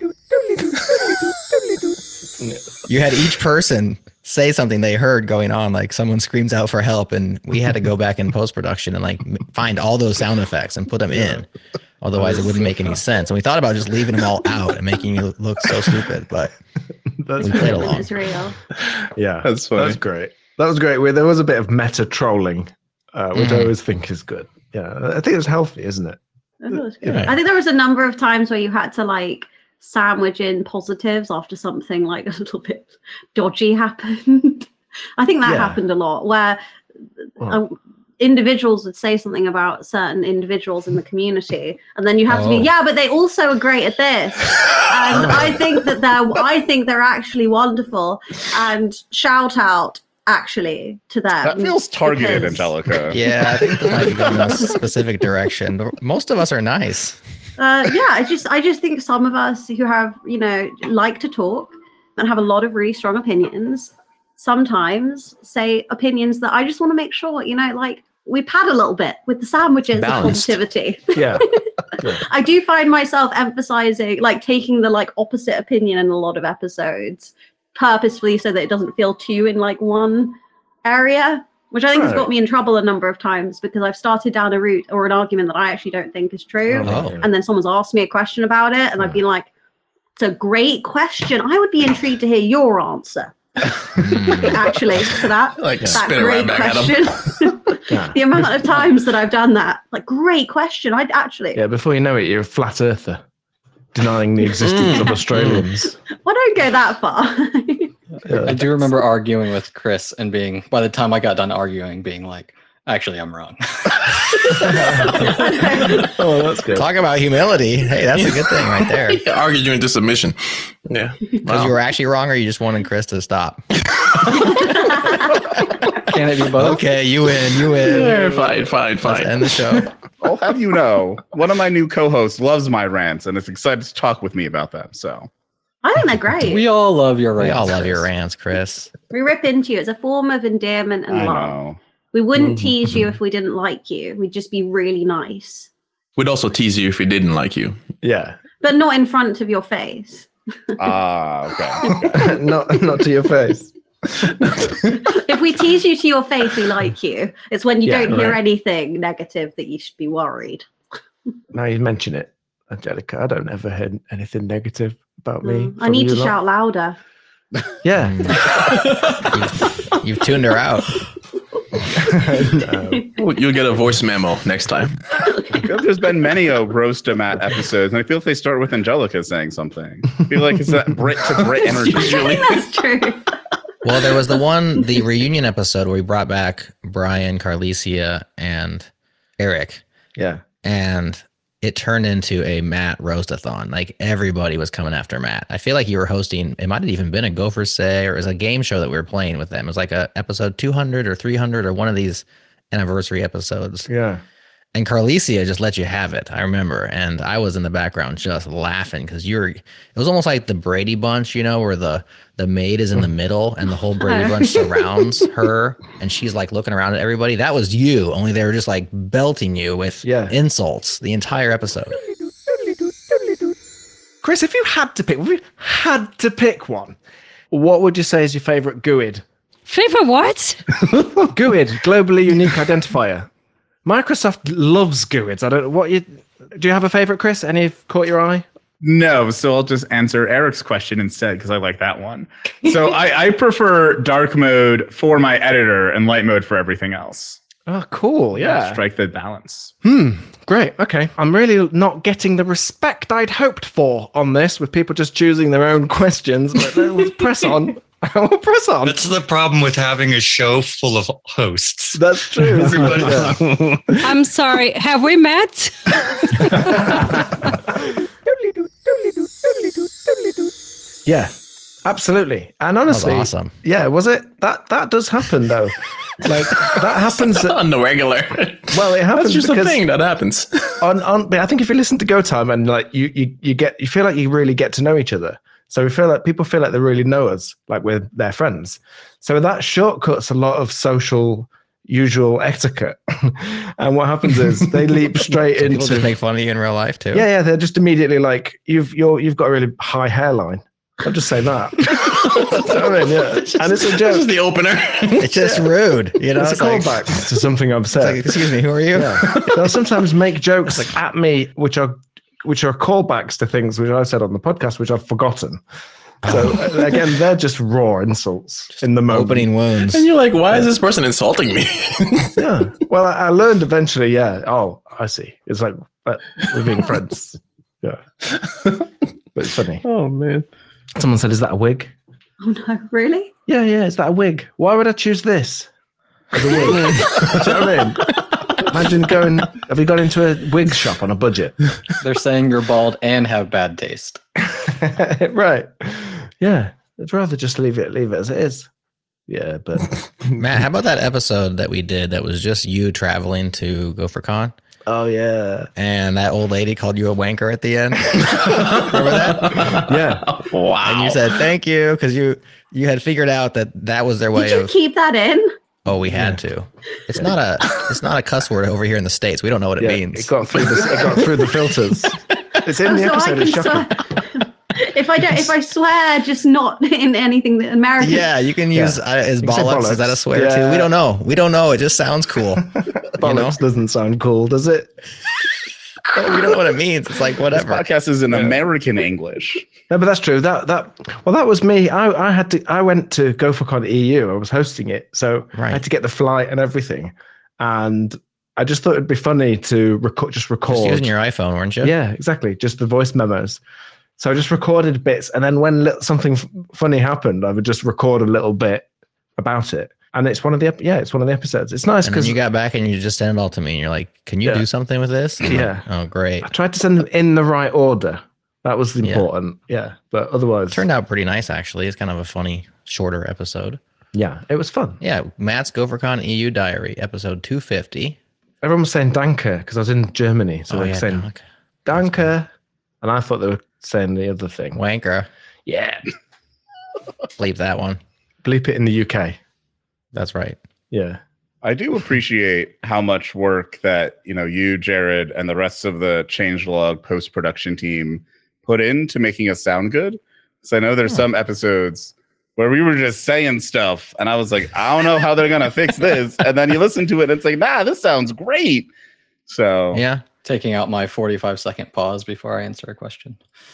Speaker 2: You had each person say something they heard going on, like someone screams out for help, and we had to go back in post-production and like find all those sound effects and put them in. Otherwise, it wouldn't make any sense. And we thought about just leaving them all out and making you look so stupid, but we played along.
Speaker 9: It's real.
Speaker 5: Yeah,
Speaker 6: That's funny.
Speaker 5: That's great. That was great. There was a bit of meta trolling, which I always think is good. Yeah, I think it's healthy, isn't it?
Speaker 9: That was good.
Speaker 5: Yeah.
Speaker 9: I think there was a number of times where you had to like sandwich in positives after something like a little bit dodgy happened. I think that
Speaker 5: Yeah.
Speaker 9: happened a lot where individuals would say something about certain individuals in the community, and then you have to be, yeah, but they also are great at this. And I think they're actually wonderful. And shout out actually to them.
Speaker 8: That feels targeted,
Speaker 9: because-
Speaker 8: Angelica.
Speaker 2: Yeah, I think that might be going in a specific direction. But most of us are nice.
Speaker 9: I just think some of us who have, like to talk and have a lot of really strong opinions, sometimes say opinions that I just want to make sure, like we pad a little bit with the sandwiches of positivity.
Speaker 5: Yeah.
Speaker 9: I do find myself emphasizing, like taking the like opposite opinion in a lot of episodes purposefully so that it doesn't feel too in like one area, which I think has got me in trouble a number of times because I've started down a route or an argument that I actually don't think is true. And then someone's asked me a question about it and I've been like, it's a great question. I would be intrigued to hear your answer. Actually, to that.
Speaker 6: Like
Speaker 9: that
Speaker 6: spin it right back at
Speaker 9: question. The amount of times that I've done that. Like, great question. I'd actually.
Speaker 5: Yeah, before you know it, you're a flat earther, denying the existence of Australians.
Speaker 9: Well, don't go that far.
Speaker 7: I do remember arguing with Chris and being, by the time I got done arguing, being like, actually, I'm wrong.
Speaker 5: Oh, that's good.
Speaker 2: Talk about humility. Hey, that's a good thing right there.
Speaker 6: You argued you into submission. Yeah.
Speaker 2: Because you were actually wrong, or you just wanted Chris to stop.
Speaker 7: Can it be both?
Speaker 2: Okay, you win. You win.
Speaker 6: Yeah, fine.
Speaker 2: Let's end the show.
Speaker 8: I'll have you know, one of my new co-hosts loves my rants and is excited to talk with me about them. So
Speaker 9: I think they're great.
Speaker 7: We all love your rants.
Speaker 2: We all love
Speaker 7: Chris.
Speaker 2: your rants, Chris.
Speaker 9: We rip into you. It's a form of endearment and
Speaker 8: I
Speaker 9: love.
Speaker 8: know.
Speaker 9: We wouldn't tease you if we didn't like you. We'd just be really nice.
Speaker 6: We'd also tease you if we didn't like you.
Speaker 5: Yeah.
Speaker 9: But not in front of your face.
Speaker 8: Okay.
Speaker 5: not to your face.
Speaker 9: If we tease you to your face, we like you. It's when you
Speaker 5: Yeah,
Speaker 9: don't hear
Speaker 5: right.
Speaker 9: anything negative that you should be worried.
Speaker 5: Now you mention it, Angelica, I don't ever hear anything negative about me.
Speaker 9: I
Speaker 5: from
Speaker 9: need
Speaker 5: you
Speaker 9: to
Speaker 5: lot.
Speaker 9: shout louder.
Speaker 5: Yeah.
Speaker 2: You've tuned her out.
Speaker 5: No.
Speaker 6: You'll get a voice memo next time.
Speaker 8: I feel like there's been many a roast of Matt episodes, and I feel if they start with Angelica saying something, I feel like it's that Brit to Brit energy.
Speaker 9: I think that's true.
Speaker 2: Well, there was the reunion episode where we brought back Brian, Carlicia, and Eric.
Speaker 5: Yeah.
Speaker 2: And it turned into a Matt roast-a-thon. Like everybody was coming after Matt. I feel like you were hosting, it might have even been a Gophers Say, or it was a game show that we were playing with them. It was like a episode 200 or 300 or one of these anniversary episodes.
Speaker 5: Yeah.
Speaker 2: And Carlicia just let you have it, I remember. And I was in the background just laughing because it was almost like the Brady Bunch, where the maid is in the middle and the whole Brady Bunch surrounds her and she's like looking around at everybody. That was you, only they were just like belting you with insults the entire episode.
Speaker 5: Chris, if you had to pick one, what would you say is your favorite GUID?
Speaker 10: Favorite what?
Speaker 5: GUID, globally unique identifier. Microsoft loves GUIDs. I don't know do you have a favorite, Chris? Any have caught your eye?
Speaker 8: No, so I'll just answer Eric's question instead because I like that one. So I prefer dark mode for my editor and light mode for everything else.
Speaker 5: Oh, cool. Yeah.
Speaker 8: Strike the balance.
Speaker 5: Great. Okay. I'm really not getting the respect I'd hoped for on this with people just choosing their own questions. But let's press on. We'll press on.
Speaker 11: That's the problem with having a show full of hosts.
Speaker 5: That's true.
Speaker 11: Everybody.
Speaker 5: Yeah.
Speaker 10: I'm sorry. Have we met?
Speaker 5: Yeah, absolutely. And honestly,
Speaker 2: That was awesome.
Speaker 5: Yeah, was it? That does happen though. Like that happens
Speaker 6: On the regular.
Speaker 5: Well, it happens
Speaker 6: That's just a
Speaker 5: because
Speaker 6: thing that happens.
Speaker 5: but I think if you listen to Go Time and like you feel like you really get to know each other. So we feel like people feel like they really know us, like we're their friends. So that shortcuts a lot of social usual etiquette. And what happens is they leap straight
Speaker 2: People
Speaker 5: into
Speaker 2: just make fun of you in real life too.
Speaker 5: Yeah, they're just immediately like you've got a really high hairline. I'll just say that. I mean, yeah. And it's a joke.
Speaker 6: This is the opener.
Speaker 2: It's just rude.
Speaker 5: It's a callback to something I've said.
Speaker 2: Like, excuse me, who are you?
Speaker 5: Yeah. They'll sometimes make jokes at me, which are callbacks to things which I've said on the podcast, which I've forgotten. So again, they're just raw insults in the moment.
Speaker 2: Opening wounds.
Speaker 6: And you're like, why is this person insulting me?
Speaker 5: Yeah. Well, I learned eventually. Yeah. Oh, I see. It's like we're being friends. Yeah. But it's funny.
Speaker 6: Oh man.
Speaker 5: Someone said, "Is that a wig?"
Speaker 9: Oh no, really?
Speaker 5: Yeah. Is that a wig? Why would I choose this? as a wig. Do you know what I mean? Imagine going. Have you gone into a wig shop on a budget?
Speaker 7: They're saying you're bald and have bad taste.
Speaker 5: Right. Yeah. I'd rather just leave it as it is. Yeah, but
Speaker 2: Matt, how about that episode that we did that was just you traveling to GopherCon?
Speaker 5: oh yeah,
Speaker 2: And that old lady called you a wanker at the end. Remember that?
Speaker 5: yeah.
Speaker 2: Wow. And you said thank you because you had figured out that was their way
Speaker 9: Did you
Speaker 2: of.
Speaker 9: keep that in?
Speaker 2: Oh, we had to. It's not a cuss word over here in the States. We don't know what it
Speaker 5: Yeah,
Speaker 2: means.
Speaker 5: it got through the filters. It's in the
Speaker 9: So I
Speaker 5: episode.
Speaker 9: can
Speaker 5: It's shocking.
Speaker 9: swear. If I swear, just not in anything that American.
Speaker 2: Yeah, you can use is
Speaker 5: You can say
Speaker 2: bollocks. Is that a
Speaker 5: bollocks.
Speaker 2: swear
Speaker 5: Yeah.
Speaker 2: too? We don't know. It just sounds cool.
Speaker 5: Bollocks doesn't sound cool, does it?
Speaker 2: We don't know what it means. It's like
Speaker 8: This
Speaker 2: whatever.
Speaker 8: podcast is in American English.
Speaker 5: No, but that's true. That was me. I went to GopherCon EU. I was hosting it, so I
Speaker 2: Right.
Speaker 5: had to get the flight and everything. And I just thought it'd be funny to record.
Speaker 2: Just using your iPhone, weren't you?
Speaker 5: Yeah, exactly. Just the voice memos. So I just recorded bits, and then when something funny happened, I would just record a little bit about it. And it's one of the episodes. It's nice
Speaker 2: And then
Speaker 5: because
Speaker 2: you got back and you just sent it all to me, and you're like, "Can you
Speaker 5: Yeah.
Speaker 2: do something with this?" And I'm
Speaker 5: Yeah.
Speaker 2: like, oh, great.
Speaker 5: I tried to send them in the right order. That was important. Yeah, but otherwise,
Speaker 2: It turned out pretty nice, actually. It's kind of a funny, shorter episode.
Speaker 5: yeah, it was fun.
Speaker 2: Yeah, Matt's GopherCon EU Diary, episode 250.
Speaker 5: Everyone was saying "Danke" because I was in Germany, so they were saying
Speaker 2: Doc.
Speaker 5: "Danke," and I thought they were saying the other thing.
Speaker 2: Wanker.
Speaker 5: Yeah,
Speaker 2: Bleep that one.
Speaker 5: bleep it in the UK.
Speaker 2: That's right.
Speaker 5: Yeah,
Speaker 8: I do appreciate how much work that you, Jared, and the rest of the Changelog post-production team put into making us sound good. So I know there's some episodes where we were just saying stuff, and I was like, I don't know how they're gonna fix this. And then you listen to it, and it's like, nah, this sounds great. So
Speaker 2: Yeah.
Speaker 7: Taking out my 45-second pause before I answer a question.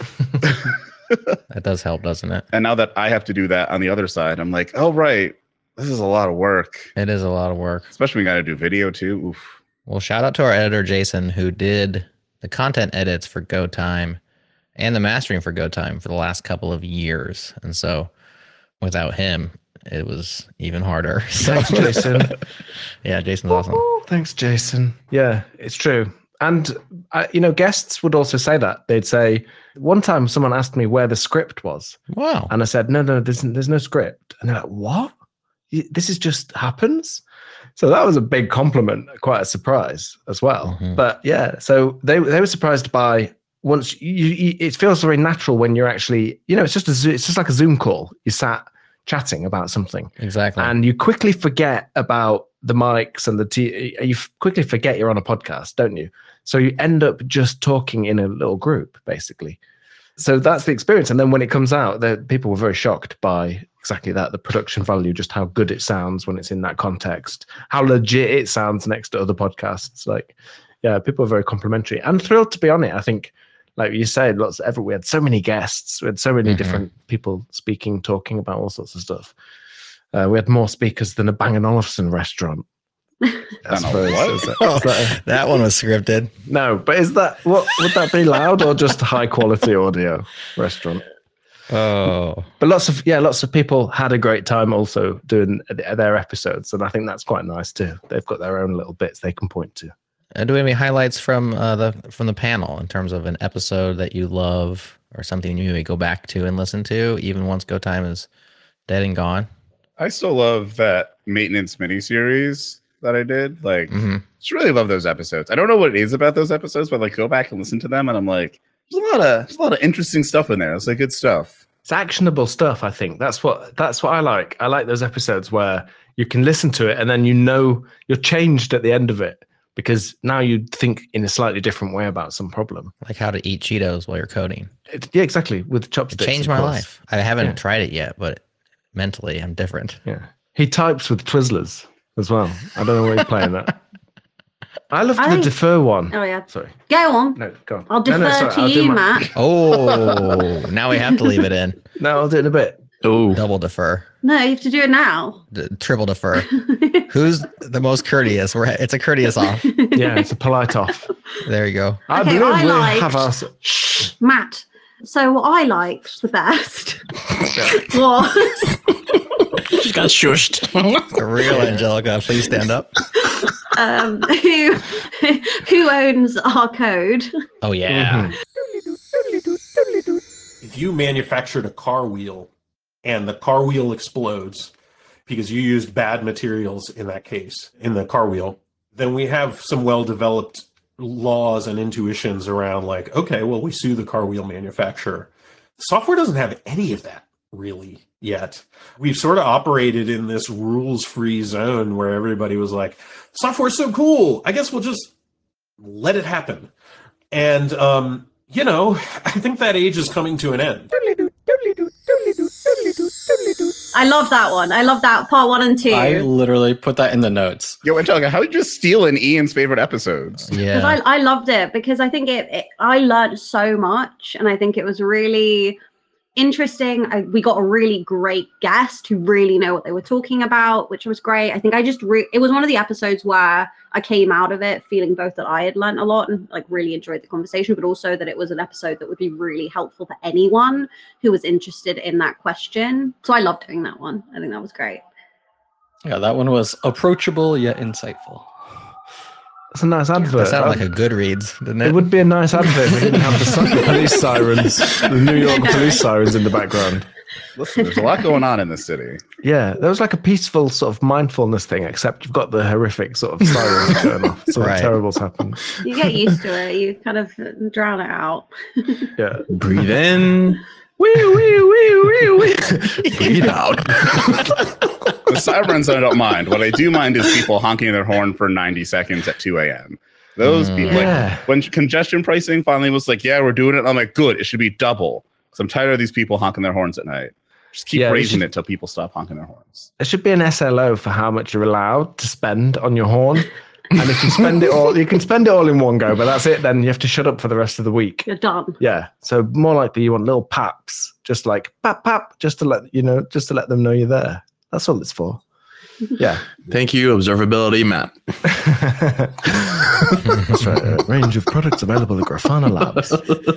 Speaker 2: That does help, doesn't it?
Speaker 8: And now that I have to do that on the other side, I'm like, oh right, this is a lot of work.
Speaker 2: It is a lot of work.
Speaker 8: Especially when we got to do video too. Oof.
Speaker 2: Well, shout out to our editor, Jason, who did the content edits for GoTime and the mastering for GoTime for the last couple of years. And so without him, it was even harder. So,
Speaker 5: thanks, Jason.
Speaker 2: yeah, Jason's awesome.
Speaker 5: Thanks, Jason. Yeah, it's true. And guests would also say that. They'd say, one time someone asked me where the script was.
Speaker 2: Wow.
Speaker 5: And I said, no, there's no script. And they're like, what? This is just happens? So that was a big compliment, quite a surprise as well.
Speaker 2: Mhm.
Speaker 5: But yeah, so they were surprised by once it feels very natural when you're actually, it's just like a Zoom call. You sat chatting about something.
Speaker 2: Exactly.
Speaker 5: And you quickly forget about the mics and you quickly forget you're on a podcast, don't you? So you end up just talking in a little group, basically. So that's the experience. And then when it comes out, people were very shocked by exactly that, the production value, just how good it sounds when it's in that context, how legit it sounds next to other podcasts. Like, yeah, people are very complimentary and thrilled to be on it. I think, like you said, we had so many guests, we had so many different people speaking, talking about all sorts of stuff. We had more speakers than a Bang & Olufsen restaurant. I suppose.
Speaker 2: That one was scripted.
Speaker 5: No, but what would that be, loud or just high quality audio restaurant?
Speaker 2: Oh,
Speaker 5: but lots of people had a great time also doing their episodes, and I think that's quite nice too. They've got their own little bits they can point to.
Speaker 2: do we have any highlights from the panel in terms of an episode that you love or something you may go back to and listen to even once GoTime is dead and gone?
Speaker 8: I still love that maintenance miniseries that I did. Like, just really love those episodes. I don't know what it is about those episodes, but like go back and listen to them, and I'm like, there's a lot of interesting stuff in there. It's like good stuff.
Speaker 5: It's actionable stuff. I think that's what I like. I like those episodes where you can listen to it and then you're changed at the end of it because now you think in a slightly different way about some problem.
Speaker 2: Like how to eat Cheetos while you're coding.
Speaker 5: Yeah, exactly. With chopsticks.
Speaker 2: It changed
Speaker 5: of
Speaker 2: my
Speaker 5: course.
Speaker 2: life. I haven't tried it yet, but mentally I'm different.
Speaker 5: Yeah. He types with Twizzlers as well. I don't know where he's playing that. I love the defer one.
Speaker 9: Oh, yeah.
Speaker 5: Sorry.
Speaker 9: Go on.
Speaker 5: No, go on.
Speaker 9: I'll defer to you, Matt.
Speaker 2: Oh, now we have to leave it in.
Speaker 5: No, I'll do it in a bit.
Speaker 2: Oh, double defer.
Speaker 9: No, you have to do it now.
Speaker 2: Triple defer. Who's the most courteous? It's a courteous off.
Speaker 5: Yeah, it's a polite off.
Speaker 2: There you go.
Speaker 5: I
Speaker 9: Okay,
Speaker 5: believe
Speaker 9: I
Speaker 5: we
Speaker 9: liked-
Speaker 5: have our...
Speaker 9: Matt. So what I liked the best was
Speaker 12: She's got shushed.
Speaker 2: The real Angelica, please stand up.
Speaker 9: Who owns our code?
Speaker 2: Oh, yeah.
Speaker 13: If you manufactured a car wheel and the car wheel explodes because you used bad materials in that case, in the car wheel, then we have some well-developed laws and intuitions around like, okay, well, we sue the car wheel manufacturer. Software doesn't have any of that really yet. We've sort of operated in this rules-free zone where everybody was like, software's so cool, I guess we'll just let it happen. And, I think that age is coming to an end.
Speaker 9: I love that one. I love that part 1 and 2.
Speaker 7: I literally put that in the notes.
Speaker 8: Yo, Angelica, how did you just steal in Ian's favorite episodes?
Speaker 2: Yeah.
Speaker 9: Because I loved it because I think I learned so much and I think it was really interesting. We got a really great guest who really know what they were talking about, which was great. I think it was one of the episodes where I came out of it feeling both that I had learned a lot and like really enjoyed the conversation, but also that it was an episode that would be really helpful for anyone who was interested in that question. So I loved doing that one. I think that was great.
Speaker 7: Yeah, that one was approachable yet insightful.
Speaker 5: That's a nice advert.
Speaker 2: That sounded like a Goodreads, didn't it?
Speaker 5: It would be a nice advert if we didn't have the police sirens, the New York police sirens in the background.
Speaker 8: Listen, there's a lot going on in this city.
Speaker 5: Yeah, there was like a peaceful sort of mindfulness thing, except you've got the horrific sort of sirens going off. Something
Speaker 2: Right.
Speaker 5: terrible's happened.
Speaker 9: You get used to it. You kind of drown it out.
Speaker 5: Yeah.
Speaker 6: Breathe in.
Speaker 5: Breathe out.
Speaker 8: The sirens I don't mind. What I do mind is people honking their horn for 90 seconds at 2 a.m. Those people,
Speaker 5: Yeah.
Speaker 8: like when congestion pricing finally was like, yeah, we're doing it. I'm like, good, it should be double. Because I'm tired of these people honking their horns at night. Just keep
Speaker 5: Yeah, we
Speaker 8: raising
Speaker 5: should-
Speaker 8: it till people stop honking their horns.
Speaker 5: There should be an SLO for how much you're allowed to spend on your horn. And if you spend it all, you can spend it all in one go, but that's it. Then you have to shut up for the rest of the week.
Speaker 9: You're done.
Speaker 5: Yeah. So more likely you want little paps, just like pap pap, just to let them know you're there. That's all it's for. Yeah.
Speaker 6: Thank you, observability, Matt.
Speaker 5: That's right. A range of products available at Grafana Labs.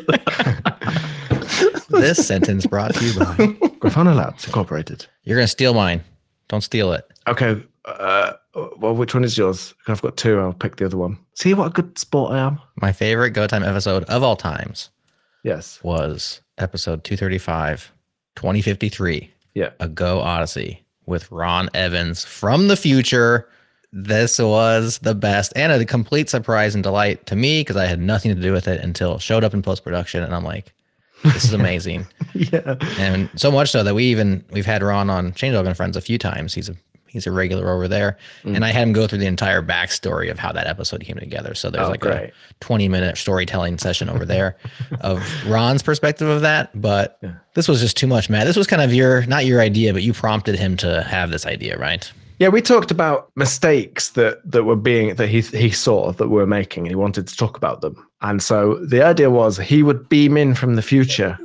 Speaker 2: This sentence brought to you by
Speaker 5: Grafana Labs Incorporated.
Speaker 2: You're gonna steal mine. Don't steal it.
Speaker 5: Okay. Well, which one is yours? I've got two. I'll pick the other one. See what a good sport I am.
Speaker 2: My favorite Go Time episode of all times
Speaker 5: Yes.
Speaker 2: was episode 235, 2053.
Speaker 5: Yeah.
Speaker 2: A Go Odyssey with Ron Evans from the future. This was the best and a complete surprise and delight to me because I had nothing to do with it until it showed up in post-production and I'm like, this is amazing.
Speaker 5: Yeah.
Speaker 2: And so much so that we've had Ron on Changelog and Friends a few times. He's a regular over there. And I had him go through the entire backstory of how that episode came together. So there's a 20-minute storytelling session over there of Ron's perspective of that. But this was just too much, Matt. This was kind of not your idea, but you prompted him to have this idea, right?
Speaker 5: Yeah, we talked about mistakes that he saw that we were making, and he wanted to talk about them. And so the idea was he would beam in from the future.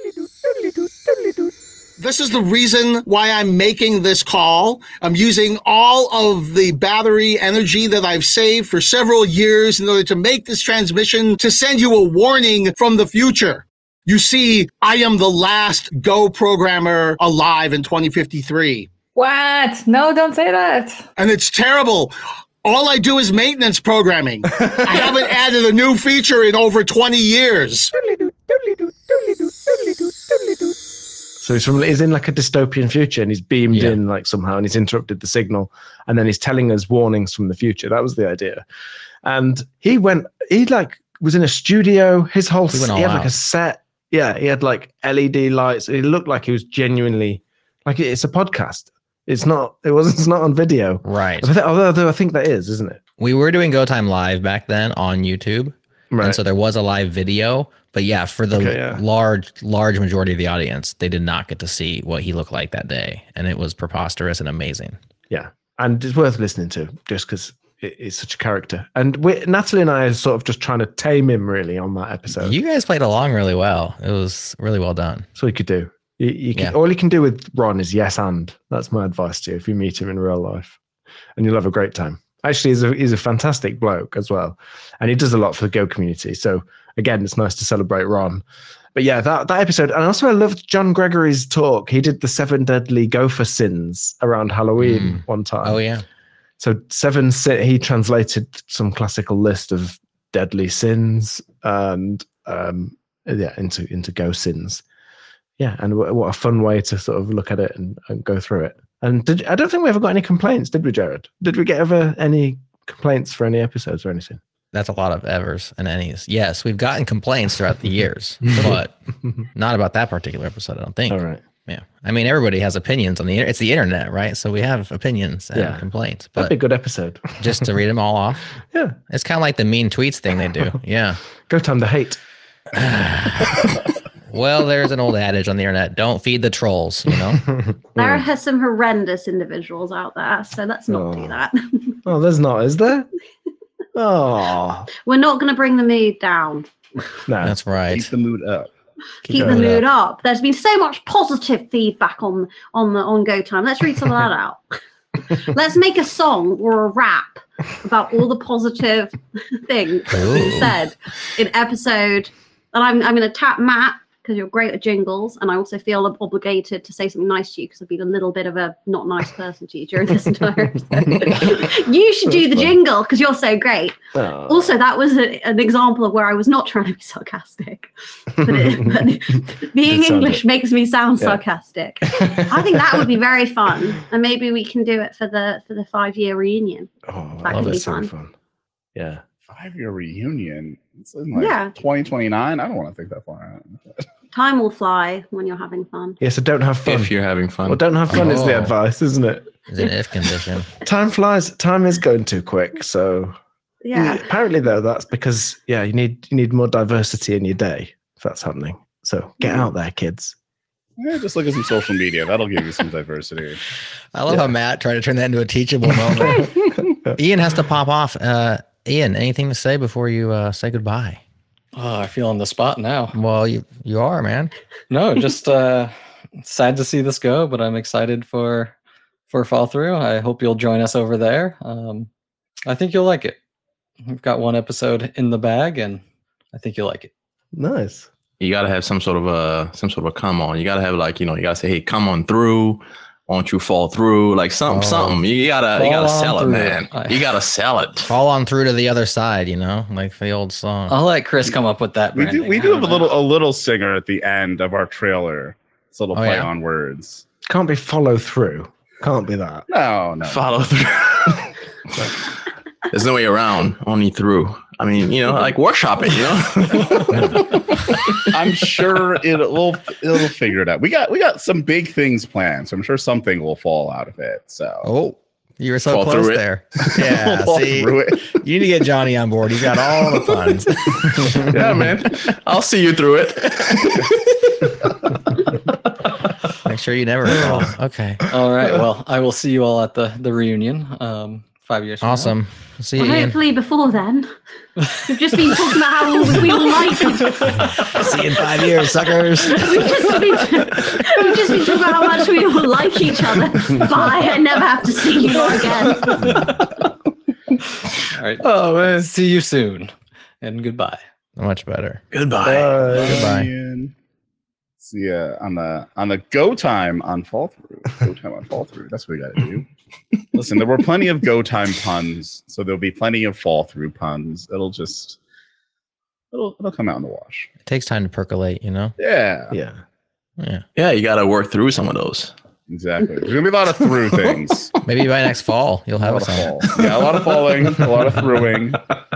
Speaker 12: This is the reason why I'm making this call. I'm using all of the battery energy that I've saved for several years in order to make this transmission to send you a warning from the future. You see, I am the last Go programmer alive in 2053.
Speaker 14: What? No, don't say that.
Speaker 12: And it's terrible. All I do is maintenance programming. I haven't added a new feature in over 20 years.
Speaker 5: So he's in like a dystopian future and he's beamed in like somehow and he's interrupted the signal and then he's telling us warnings from the future. That was the idea. And he was in a studio. His whole, he had like a set. Yeah. He had like LED lights. It looked like he was genuinely like, it's a podcast. It's not on video.
Speaker 2: Right.
Speaker 5: Although I think that is, isn't it?
Speaker 2: We were doing Go Time Live back then on YouTube.
Speaker 5: Right.
Speaker 2: And so there was a live video, but yeah, for the large majority of the audience, they did not get to see what he looked like that day. And it was preposterous and amazing.
Speaker 5: Yeah. And it's worth listening to just because it's such a character. And Natalie and I are sort of just trying to tame him really on that episode.
Speaker 2: You guys played along really well. It was really well done.
Speaker 5: That's what you could do. All you can do with Ron is yes and. That's my advice to you if you meet him in real life. And you'll have a great time. Actually, he's a fantastic bloke as well. And he does a lot for the Go community. So again, it's nice to celebrate Ron. But yeah, that episode, and also I loved John Gregory's talk. He did the 7 deadly gopher sins around Halloween one time.
Speaker 2: Oh yeah.
Speaker 5: So he translated some classical list of deadly sins and into go sins. Yeah, and what a fun way to sort of look at it and go through it. And I don't think we ever got any complaints, did we, Jared? Did we get ever any complaints for any episodes or anything?
Speaker 2: That's a lot of evers and any's. Yes, we've gotten complaints throughout the years, but not about that particular episode, I don't think.
Speaker 5: All right.
Speaker 2: Yeah. I mean, everybody has opinions on the internet. It's the internet, right? So we have opinions and complaints. But
Speaker 5: that'd be a good episode.
Speaker 2: Just to read them all off.
Speaker 5: Yeah.
Speaker 2: It's kind of like the mean tweets thing they do. Yeah.
Speaker 5: Go time to hate.
Speaker 2: Well, there's an old adage on the internet: don't feed the trolls. You know.
Speaker 9: There are some horrendous individuals out there, so let's not do that.
Speaker 5: Oh, there's not, is there? Oh,
Speaker 9: we're not going to bring the mood down.
Speaker 5: No,
Speaker 2: that's right.
Speaker 8: Keep the mood up.
Speaker 9: Keep the mood up. There's been so much positive feedback on Go Time. Let's read some of that out. Let's make a song or a rap about all the positive things that have been said in episode. And I'm going to tap Matt because you're great at jingles, and I also feel obligated to say something nice to you because I've been a little bit of a not nice person to you during this entire episode. You should do the jingle because you're so great.
Speaker 5: Oh.
Speaker 9: Also, that was an example of where I was not trying to be sarcastic, but being English makes me sound sarcastic. I think that would be very fun, and maybe we can do it for the 5-year reunion.
Speaker 5: Oh,
Speaker 9: that
Speaker 5: I
Speaker 9: could
Speaker 5: love
Speaker 9: be
Speaker 5: it. So
Speaker 9: fun.
Speaker 5: fun. Yeah.
Speaker 8: 5-year reunion. It's in like
Speaker 9: Yeah.
Speaker 8: 2029. I don't want to think that far out.
Speaker 9: Time will fly when you're having fun.
Speaker 5: Yeah, so don't have fun.
Speaker 6: If you're having fun.
Speaker 5: Well, don't have fun is the advice, isn't it?
Speaker 2: It's an if condition.
Speaker 5: Time flies. Time is going too quick. So
Speaker 9: Yeah.
Speaker 5: apparently, though, that's because you need more diversity in your day if that's happening. So get out there, kids.
Speaker 8: Yeah, just look at some social media. That'll give you some diversity.
Speaker 2: I love how Matt tried to turn that into a teachable moment. Ian has to pop off. Ian, anything to say before you say goodbye?
Speaker 7: Oh, I feel on the spot now.
Speaker 2: Well, you are, man.
Speaker 7: No, just sad to see this go, but I'm excited for Fall Through. I hope you'll join us over there. I think you'll like it. We've got one episode in the bag, and I think you'll like it.
Speaker 5: Nice.
Speaker 6: You gotta have some sort of a come on. You gotta have you gotta say, hey, come on through. Won't you fall through? Like something. You gotta sell it, man. You gotta sell it.
Speaker 2: Fall on through to the other side, like the old song.
Speaker 7: I'll let Chris come up with that.
Speaker 8: We do have a little singer at the end of our trailer. It's a little play on words.
Speaker 5: Can't be follow through. Can't be that.
Speaker 8: No.
Speaker 6: Follow through. There's no way around. Only through. I mean, like workshop it.
Speaker 8: I'm sure it'll figure it out. We got some big things planned, so I'm sure something will fall out of it. So
Speaker 2: you were so
Speaker 6: Fall
Speaker 2: close
Speaker 6: through it.
Speaker 2: there. Yeah,
Speaker 8: Fall
Speaker 2: see,
Speaker 8: through it.
Speaker 2: you need to get Johnny on board. He's got all the puns.
Speaker 6: Yeah, man. I'll see you through it.
Speaker 2: Make sure you never fall. Okay.
Speaker 7: All right. Well, I will see you all at the reunion. 5 years. From
Speaker 2: Awesome. See you,
Speaker 9: Well,
Speaker 2: Ian.
Speaker 9: hopefully before then. We've just been talking about how we all like each other.
Speaker 2: See you in 5 years, suckers.
Speaker 9: We've just been talking about how much we all like each other. Bye. I never have to see you again.
Speaker 7: All right. Oh man. See you soon, and goodbye.
Speaker 2: Much better.
Speaker 6: Goodbye.
Speaker 2: Goodbye.
Speaker 8: See ya on the Go Time on Fall Through. Go Time on Fall Through. That's what we got to do. Listen, there were plenty of Go Time puns, so there'll be plenty of Fall Through puns. It'll come out in the wash.
Speaker 2: It takes time to percolate,
Speaker 8: Yeah.
Speaker 5: Yeah.
Speaker 6: Yeah, you gotta work through some of those.
Speaker 8: Exactly. There's gonna be a lot of through things.
Speaker 2: Maybe by next fall you'll
Speaker 8: A
Speaker 2: have
Speaker 8: lot of
Speaker 2: some.
Speaker 8: fall. Yeah, a lot of falling, a lot of throughing.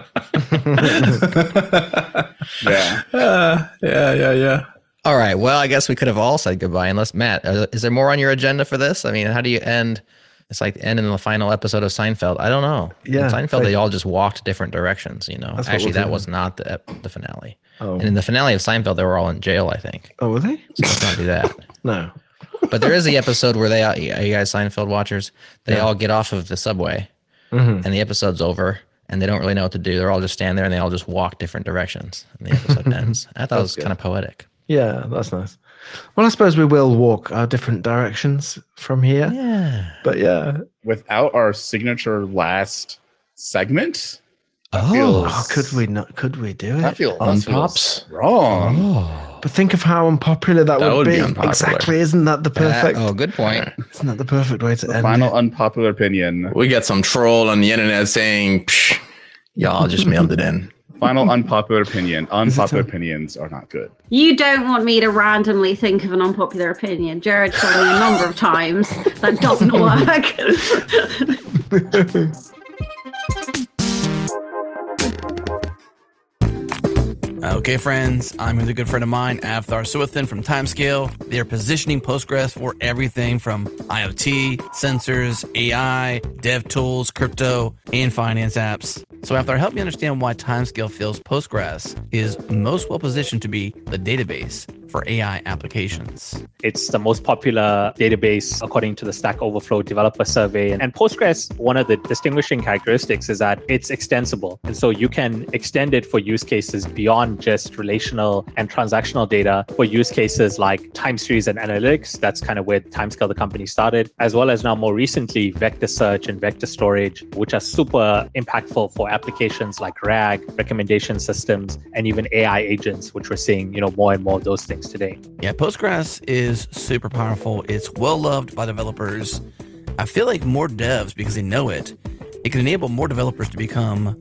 Speaker 6: Yeah.
Speaker 2: All right. Well, I guess we could have all said goodbye, unless Matt. Is there more on your agenda for this? I mean, how do you end? It's like ending the final episode of Seinfeld. I don't know.
Speaker 5: Yeah,
Speaker 2: In Seinfeld, they all just walked different directions.
Speaker 5: That's what
Speaker 2: Actually,
Speaker 5: we'll
Speaker 2: that
Speaker 5: do.
Speaker 2: was not the finale.
Speaker 5: Oh.
Speaker 2: And in the finale of Seinfeld, they were all in jail, I think.
Speaker 5: Oh, were they?
Speaker 2: So let's not do that.
Speaker 5: No.
Speaker 2: But there is the episode where are you guys Seinfeld watchers? They
Speaker 5: Yeah.
Speaker 2: all get off of the subway,
Speaker 5: Mhm.
Speaker 2: and the episode's over, and they don't really know what to do. They're all just standing there, and they all just walk different directions, and the episode ends. I thought it was
Speaker 5: That's
Speaker 2: kind of poetic.
Speaker 5: Yeah, that's nice. Well, I suppose we will walk our different directions from here.
Speaker 2: Yeah.
Speaker 5: But yeah.
Speaker 8: Without our signature last segment,
Speaker 5: Oh, could we not? Could we do it?
Speaker 8: That feels
Speaker 6: Unpops?
Speaker 8: wrong.
Speaker 5: But think of how unpopular that would be.
Speaker 6: unpopular.
Speaker 5: Exactly, isn't that the perfect?
Speaker 2: good point.
Speaker 5: Isn't that the perfect way to
Speaker 8: The
Speaker 5: end
Speaker 8: final
Speaker 5: it?
Speaker 8: unpopular opinion.
Speaker 6: We get some troll on the internet saying, Psh, y'all just mailed it in.
Speaker 8: Final unpopular opinion. Unpopular opinions are not good.
Speaker 9: You don't want me to randomly think of an unpopular opinion. Jared told me a number of times that doesn't work.
Speaker 3: Okay, friends, I'm with a good friend of mine, Avthar Suathan from Timescale. They are positioning Postgres for everything from IoT, sensors, AI, dev tools, crypto, and finance apps. So Avthar, help me understand why Timescale feels Postgres is most well positioned to be the database for AI applications.
Speaker 15: It's the most popular database according to the Stack Overflow developer survey. And Postgres, one of the distinguishing characteristics is that it's extensible. And so you can extend it for use cases beyond just relational and transactional data for use cases like time series and analytics. That's kind of where Timescale, the company, started, as well as now more recently, vector search and vector storage, which are super impactful for applications like RAG, recommendation systems, and even AI agents, which we're seeing, more and more of those things today.
Speaker 3: Yeah, Postgres is super powerful. It's well loved by developers. I feel like more devs, because they know it, it can enable more developers to become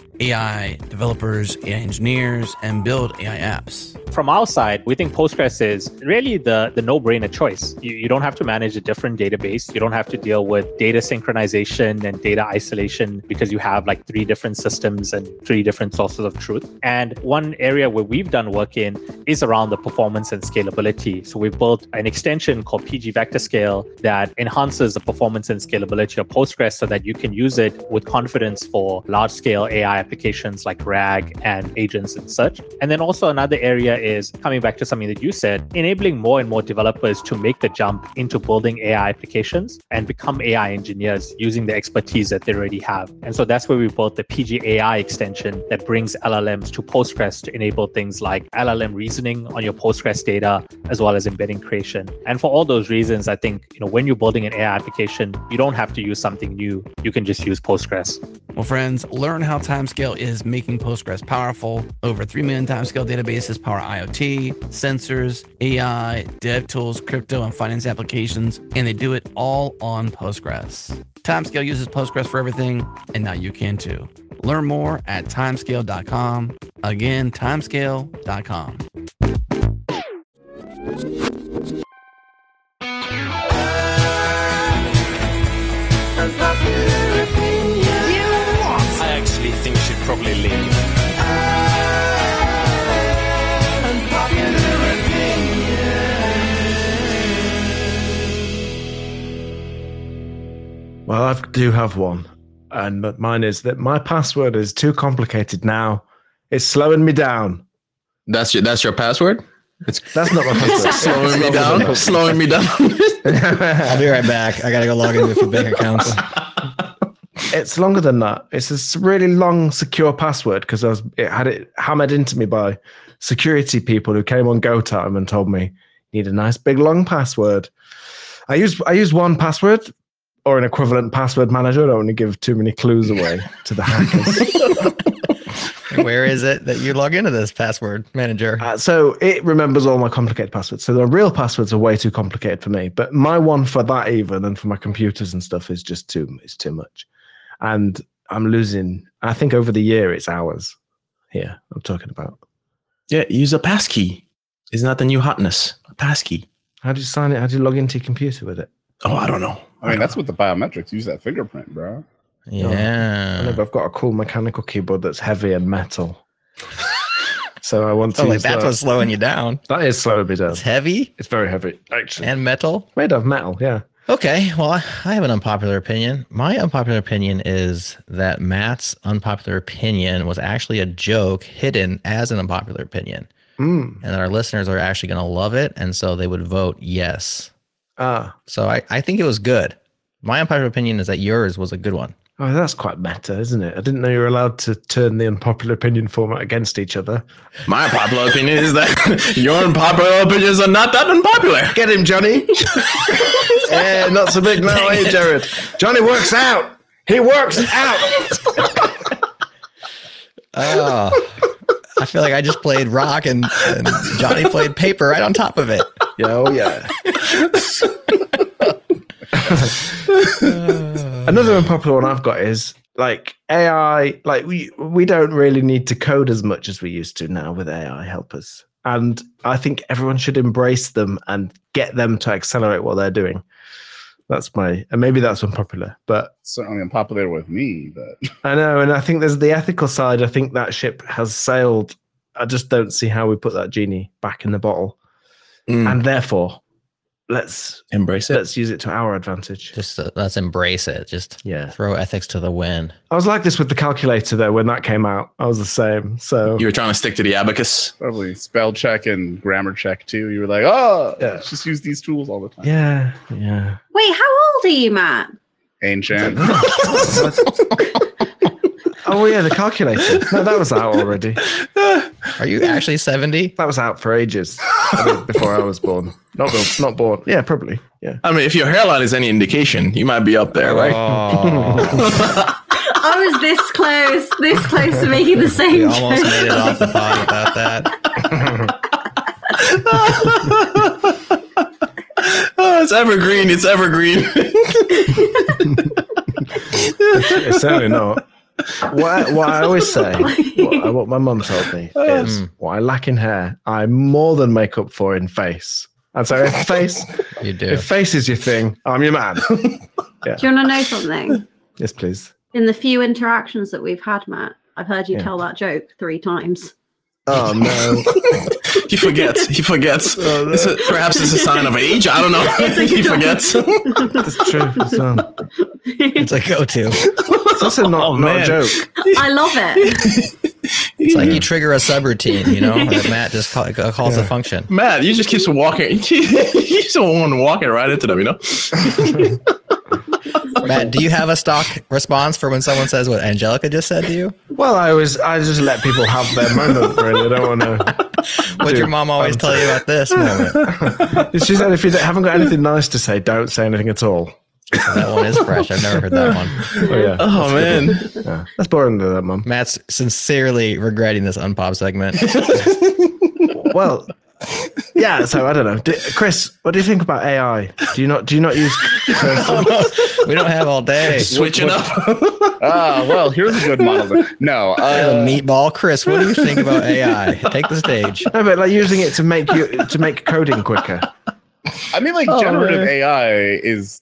Speaker 3: AI developers, AI engineers, and build AI apps.
Speaker 15: From our side, we think Postgres is really the no-brainer choice. You don't have to manage a different database. You don't have to deal with data synchronization and data isolation because you have like 3 different systems and 3 different sources of truth. And one area where we've done work in is around the performance and scalability. So we've built an extension called PG Vector Scale that enhances the performance and scalability of Postgres so that you can use it with confidence for large-scale AI applications like RAG and agents and such. And then also another area is coming back to something that you said, enabling more and more developers to make the jump into building AI applications and become AI engineers using the expertise that they already have. And so that's where we built the PG AI extension that brings LLMs to Postgres to enable things like LLM reasoning on your Postgres data, as well as embedding creation. And for all those reasons, I think, when you're building an AI application, you don't have to use something new. You can just use Postgres.
Speaker 3: Well, friends, learn how Timescale is making Postgres powerful. Over 3 million Timescale databases power IoT, sensors, AI, dev tools, crypto, and finance applications, and they do it all on Postgres. Timescale uses Postgres for everything, and now you can too. Learn more at timescale.com. Again, timescale.com.
Speaker 11: I actually think you should probably leave.
Speaker 5: Well, I do have one, and mine is that my password is too complicated now. It's slowing me down.
Speaker 6: That's your password?
Speaker 5: That's not my password.
Speaker 6: Slowing me down. Slowing me down.
Speaker 2: I'll be right back. I gotta go log into a few bank accounts.
Speaker 5: It's longer than that. It's a really long, secure password because it had it hammered into me by security people who came on Go Time and told me you need a nice big long password. I use 1Password or an equivalent password manager. I don't want to give too many clues away to the hackers.
Speaker 2: Where is it that you log into this password manager?
Speaker 5: So it remembers all my complicated passwords. So the real passwords are way too complicated for me. But my one for that even and for my computers and stuff is just too much. And I'm losing, I think over the year it's hours here I'm talking about.
Speaker 6: Yeah, use a passkey. Isn't that the new hotness? A passkey.
Speaker 5: How do you sign it? How do you log into your computer with it?
Speaker 6: Oh, I don't know.
Speaker 8: I mean, that's what the biometrics use, that fingerprint, bro.
Speaker 2: Yeah.
Speaker 5: I know, but I've got a cool mechanical keyboard that's heavy and metal. So I want to.
Speaker 2: Like that's what's slowing you down.
Speaker 5: That is slowing me down.
Speaker 2: It's heavy.
Speaker 5: It's very heavy, actually.
Speaker 2: And metal.
Speaker 5: Made of metal, yeah.
Speaker 2: Okay, well, I have an unpopular opinion. My unpopular opinion is that Matt's unpopular opinion was actually a joke hidden as an unpopular opinion. And that our listeners are actually going to love it. And so they would vote yes. So I think it was good. My unpopular opinion is that yours was a good one.
Speaker 5: Oh, that's quite meta, isn't it? I didn't know you were allowed to turn the unpopular opinion format against each other.
Speaker 6: My unpopular opinion is that your unpopular opinions are not that unpopular.
Speaker 5: Get him, Johnny. Yeah, not so big now, eh, Jared? Johnny works out. He works out.
Speaker 2: Oh, I feel like I just played rock and Johnny played paper right on top of it.
Speaker 5: Yeah, oh yeah. Another unpopular one I've got is like AI. Like we don't really need to code as much as we used to now with AI helpers, and I think everyone should embrace them and get them to accelerate what they're doing. That's and maybe that's unpopular, but
Speaker 8: certainly unpopular with me. But
Speaker 5: I know, and I think there's the ethical side. I think that ship has sailed. I just don't see how we put that genie back in the bottle, and therefore, let's
Speaker 6: embrace it.
Speaker 5: Let's use it to our advantage.
Speaker 2: Just let's embrace it. Just throw ethics to the wind.
Speaker 5: I was like this with the calculator though. When that came out, I was the same. So
Speaker 6: you were trying to stick to the abacus,
Speaker 8: probably spell check and grammar check too. You were like, oh, yeah, let's just use these tools all the time.
Speaker 5: Yeah.
Speaker 9: Wait, how old are you, Matt?
Speaker 8: Ancient.
Speaker 5: Oh yeah, the calculator. No, that was out already.
Speaker 2: Are you actually 70?
Speaker 5: That was out for ages. Before I was born. Not born. Yeah, probably. Yeah.
Speaker 6: I mean, if your hairline is any indication, you might be up there, right?
Speaker 9: I was this close to making the same.
Speaker 2: We almost made it off the pod about that.
Speaker 6: Oh, it's evergreen. It's evergreen.
Speaker 5: It's certainly not. What I always say, what my mum told me is, what I lack in hair, I more than make up for in face. And so if face is your thing, I'm your man. Yeah.
Speaker 9: Do you want to know something?
Speaker 5: Yes, please.
Speaker 9: In the few interactions that we've had, Matt, I've heard you tell that joke 3 times.
Speaker 5: Oh no.
Speaker 6: He forgets. Oh, no. Perhaps it's a sign of age. I don't know. He forgets.
Speaker 5: It's true.
Speaker 2: It's a go-to.
Speaker 5: It's also not a joke.
Speaker 9: I love it.
Speaker 2: It's like you trigger a subroutine, that Matt just calls a function.
Speaker 6: Matt, you just keep walking. You just don't want to walk it right into them,
Speaker 2: Matt, do you have a stock response for when someone says what Angelica just said to you?
Speaker 5: Well, I just let people have their moment, really. I don't want to.
Speaker 2: What'd your mom always tell you about this moment?
Speaker 5: She said, if you haven't got anything nice to say, don't say anything at all.
Speaker 2: That one is fresh. I've never heard that one.
Speaker 5: Oh, yeah.
Speaker 6: Oh, man.
Speaker 5: Yeah. That's boring to that, Mum.
Speaker 2: Matt's sincerely regretting this unpop segment.
Speaker 5: Well, yeah, so I don't know. Chris, what do you think about AI? Do you not use
Speaker 2: We don't have all day.
Speaker 6: Switch it up.
Speaker 8: Well, here's a good model. No.
Speaker 2: Meatball. Chris, what do you think about AI? Take the stage.
Speaker 5: No, but like using it to make coding quicker.
Speaker 8: I mean, like generative AI is.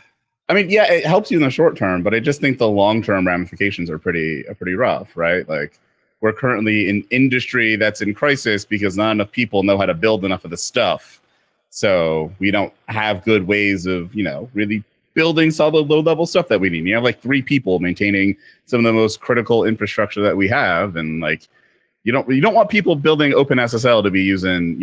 Speaker 8: I mean, yeah, it helps you in the short term, but I just think the long-term ramifications are pretty rough, right? Like, we're currently in industry that's in crisis because not enough people know how to build enough of the stuff. So we don't have good ways of, really building solid low-level stuff that we need. You have like 3 people maintaining some of the most critical infrastructure that we have, and like, you don't want people building OpenSSL to be using,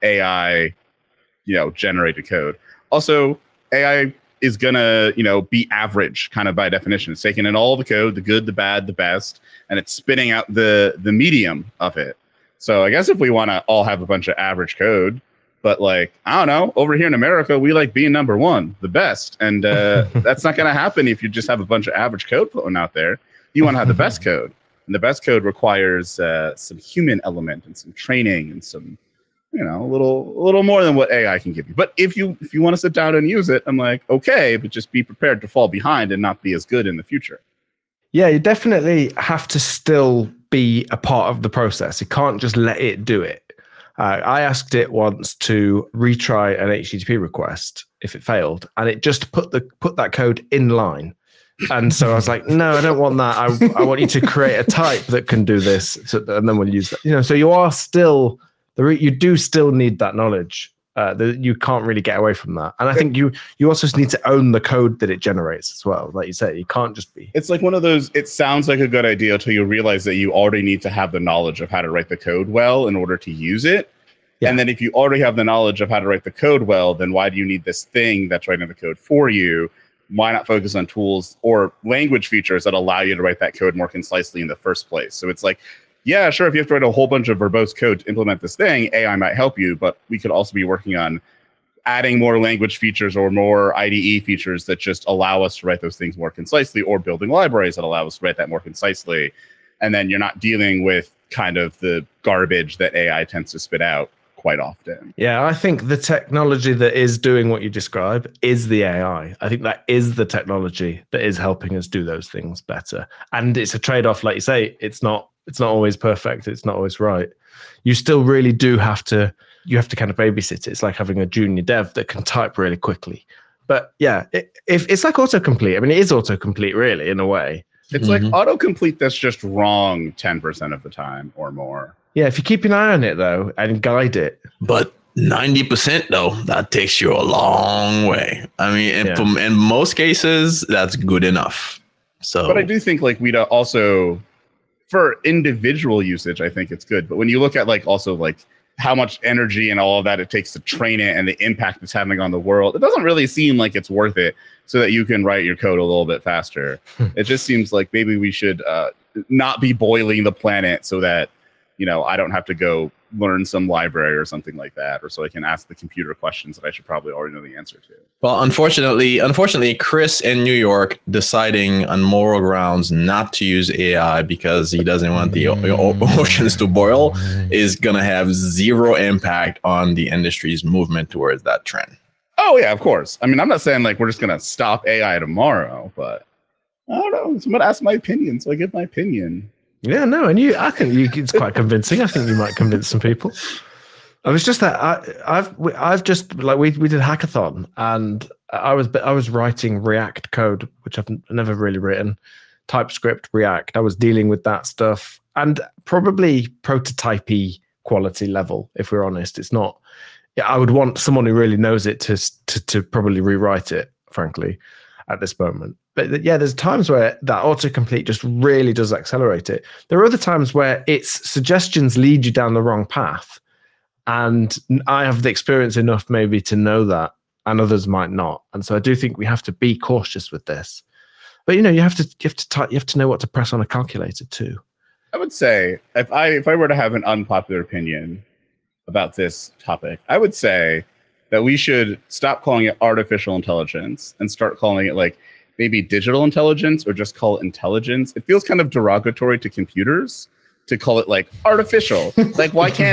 Speaker 8: AI, generated code. Also, AI is gonna, be average kind of by definition. It's taking in all the code, the good, the bad, the best, and it's spitting out the medium of it. So I guess if we want to all have a bunch of average code, but like, I don't know, over here in America, we like being number 1, the best. And that's not going to happen if you just have a bunch of average code floating out there. You want to have the best code. And the best code requires some human element and some training and some, a little more than what AI can give you. But if you want to sit down and use it, I'm like, okay, but just be prepared to fall behind and not be as good in the future.
Speaker 5: Yeah, you definitely have to still be a part of the process. You can't just let it do it. I asked it once to retry an HTTP request if it failed, and it just put that code in line. And so I was like, no, I don't want that. I want you to create a type that can do this, and then we'll use that. So you are still you do still need that knowledge. You can't really get away from that. And I think you also need to own the code that it generates as well. Like you said, you can't just be.
Speaker 8: It's like one of those, it sounds like a good idea until you realize that you already need to have the knowledge of how to write the code well in order to use it. Yeah. And then if you already have the knowledge of how to write the code well, then why do you need this thing that's writing the code for you? Why not focus on tools or language features that allow you to write that code more concisely in the first place? So it's like, yeah, sure, if you have to write a whole bunch of verbose code to implement this thing, AI might help you, but we could also be working on adding more language features or more IDE features that just allow us to write those things more concisely, or building libraries that allow us to write that more concisely. and then you're not dealing with kind of the garbage that AI tends to spit out quite often.
Speaker 5: Yeah, I think the technology that is doing what you describe is the AI. I think that is the technology that is helping us do those things better. And it's a trade-off, like you say, it's not always perfect, it's not always right. You still really do have to kind of babysit it. It's like having a junior dev that can type really quickly. But yeah, if it's like autocomplete. I mean, it is autocomplete really in a way.
Speaker 8: It's like autocomplete that's just wrong 10% of the time or more.
Speaker 5: Yeah, if you keep an eye on it though and guide it.
Speaker 6: But 90% though, that takes you a long way. I mean, in most cases, that's good enough. So,
Speaker 8: but I do think like we'd also, for individual usage, I think it's good. But when you look at like also like how much energy and all of that it takes to train it and the impact it's having on the world, it doesn't really seem like it's worth it so that you can write your code a little bit faster. It just seems like maybe we should not be boiling the planet so that, you know, I don't have to go learn some library or something like that, or so I can ask the computer questions that I should probably already know the answer to.
Speaker 6: Well, unfortunately, Chris in New York deciding on moral grounds not to use AI because he doesn't want the oceans to boil is going to have zero impact on the industry's movement towards that trend.
Speaker 8: Oh, yeah, of course. I mean, I'm not saying like we're just going to stop AI tomorrow, but I don't know. Someone asked my opinion, so I give my opinion.
Speaker 5: Yeah, no, and I think it's quite convincing. I think you might convince some people. I was just that I've just like we did a hackathon and I was writing React code, which I've never really written, TypeScript, React. I was dealing with that stuff and probably prototypey quality level. If we're honest, it's not. Yeah, I would want someone who really knows it to probably rewrite it, frankly, at this moment. But yeah, there's times where that autocomplete just really does accelerate it. There are other times where its suggestions lead you down the wrong path. And I have the experience enough maybe to know that, and others might not. And so I do think we have to be cautious with this. But you know, you have to know what to press on a calculator too.
Speaker 8: I would say if I were to have an unpopular opinion about this topic, I would say that we should stop calling it artificial intelligence and start calling it like maybe digital intelligence, or just call it intelligence. It feels kind of derogatory to computers to call it like artificial. Like, why can't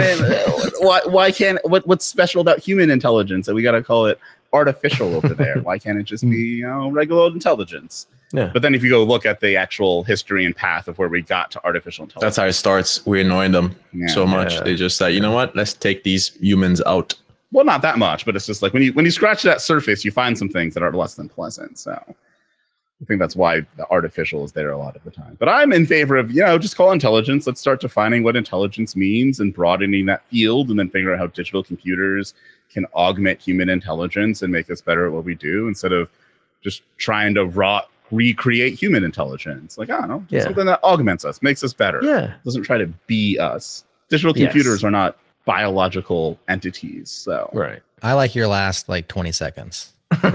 Speaker 8: what's special about human intelligence that we got to call it artificial over there? Why can't it just be, regular intelligence?
Speaker 5: Yeah.
Speaker 8: But then if you go look at the actual history and path of where we got to artificial intelligence.
Speaker 6: That's how it starts. We annoyed them so much. They just said, you know what? Let's take these humans out.
Speaker 8: Well, not that much, but it's just like when you scratch that surface, you find some things that are less than pleasant. So I think that's why the artificial is there a lot of the time. But I'm in favor of, just call intelligence. Let's start defining what intelligence means and broadening that field, and then figure out how digital computers can augment human intelligence and make us better at what we do, instead of just trying to recreate human intelligence. Like, I don't know, something that augments us, makes us better.
Speaker 5: Yeah.
Speaker 8: Doesn't try to be us. Digital computers are not biological entities. So
Speaker 5: right.
Speaker 2: I like your last 20 seconds.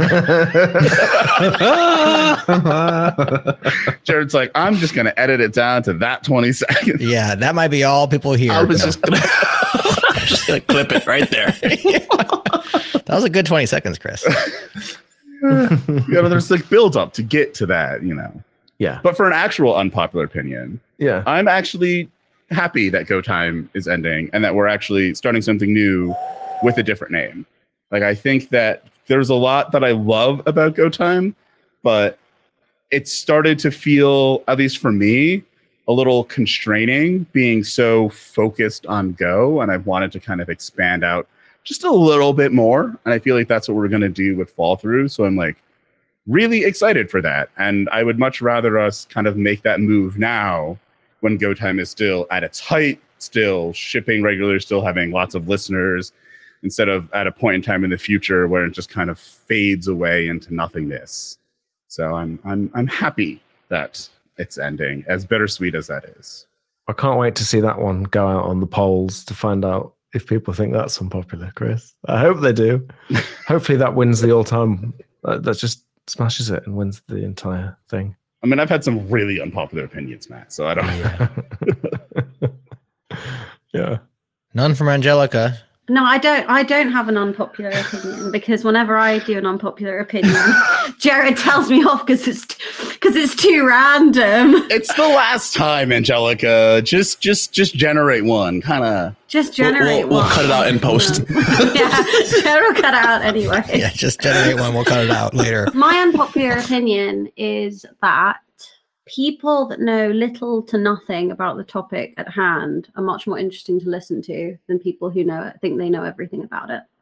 Speaker 8: Jared's like, I'm just gonna edit it down to that 20 seconds.
Speaker 2: Yeah, that might be all people hear.
Speaker 6: I was just gonna clip it right there.
Speaker 2: That was a good 20 seconds, Chris.
Speaker 8: There's build up to get to that,
Speaker 5: Yeah.
Speaker 8: But for an actual unpopular opinion, I'm actually happy that Go Time is ending and that we're actually starting something new with a different name. Like, I think that there's a lot that I love about Go Time, but it started to feel, at least for me, a little constraining being so focused on Go, and I wanted to kind of expand out just a little bit more. And I feel like that's what we're going to do with Fall Through. So I'm really excited for that. And I would much rather us kind of make that move now when Go Time is still at its height, still shipping regularly, still having lots of listeners, instead of at a point in time in the future where it just kind of fades away into nothingness. So I'm happy that it's ending, as bittersweet as that is.
Speaker 5: I can't wait to see that one go out on the polls to find out if people think that's unpopular, Chris. I hope they do. Hopefully that wins the all-time. That just smashes it and wins the entire thing.
Speaker 8: I mean, I've had some really unpopular opinions, Matt, so I don't.
Speaker 5: Yeah.
Speaker 2: None from Angelica.
Speaker 9: No, I don't have an unpopular opinion, because whenever I do an unpopular opinion, Jared tells me off because because it's too random.
Speaker 8: It's the last time, Angelica. Just generate one. Kind of.
Speaker 9: Just generate
Speaker 6: We'll
Speaker 9: one.
Speaker 6: cut it out in post.
Speaker 9: Yeah, we'll cut it out anyway.
Speaker 2: Yeah, just generate one. We'll cut it out later.
Speaker 9: My unpopular opinion is that people that know little to nothing about the topic at hand are much more interesting to listen to than people who think they know everything about it.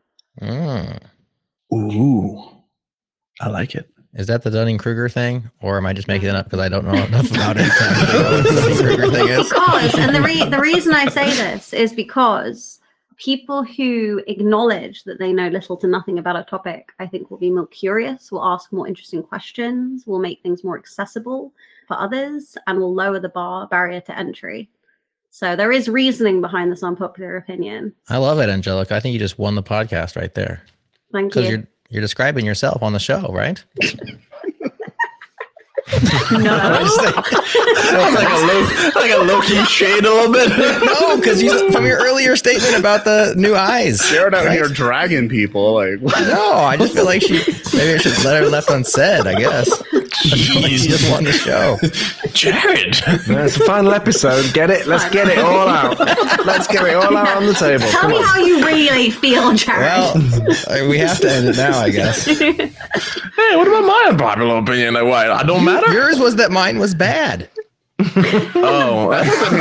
Speaker 6: Ooh, I like it.
Speaker 2: Is that the Dunning-Kruger thing, or am I just making it up because I don't know enough about it? What the Dunning-Kruger thing is?
Speaker 9: Because, and the reason I say this is because people who acknowledge that they know little to nothing about a topic, I think, will be more curious, will ask more interesting questions, will make things more accessible for others, and will lower the barrier to entry. So there is reasoning behind this unpopular opinion.
Speaker 2: I love it, Angelica. I think you just won the podcast right there.
Speaker 9: Thank you.
Speaker 2: Because you're describing yourself on the show, right?
Speaker 9: No.
Speaker 6: like a low-key shade a little bit.
Speaker 2: No, because from your earlier statement about the new eyes.
Speaker 8: Jared out here dragging people. Like,
Speaker 2: no, I just feel like maybe I should let her left unsaid, I guess. Like you just won the show.
Speaker 6: Jared.
Speaker 5: It's the final episode. Get it? Let's get it all out. Let's get it all out on the table.
Speaker 9: Tell me how you really feel, Jared.
Speaker 2: Well, we have to end it now, I guess.
Speaker 6: Hey, what about my unpopular opinion? Like, what? I don't matter?
Speaker 2: Yours was that mine was bad.
Speaker 6: Oh,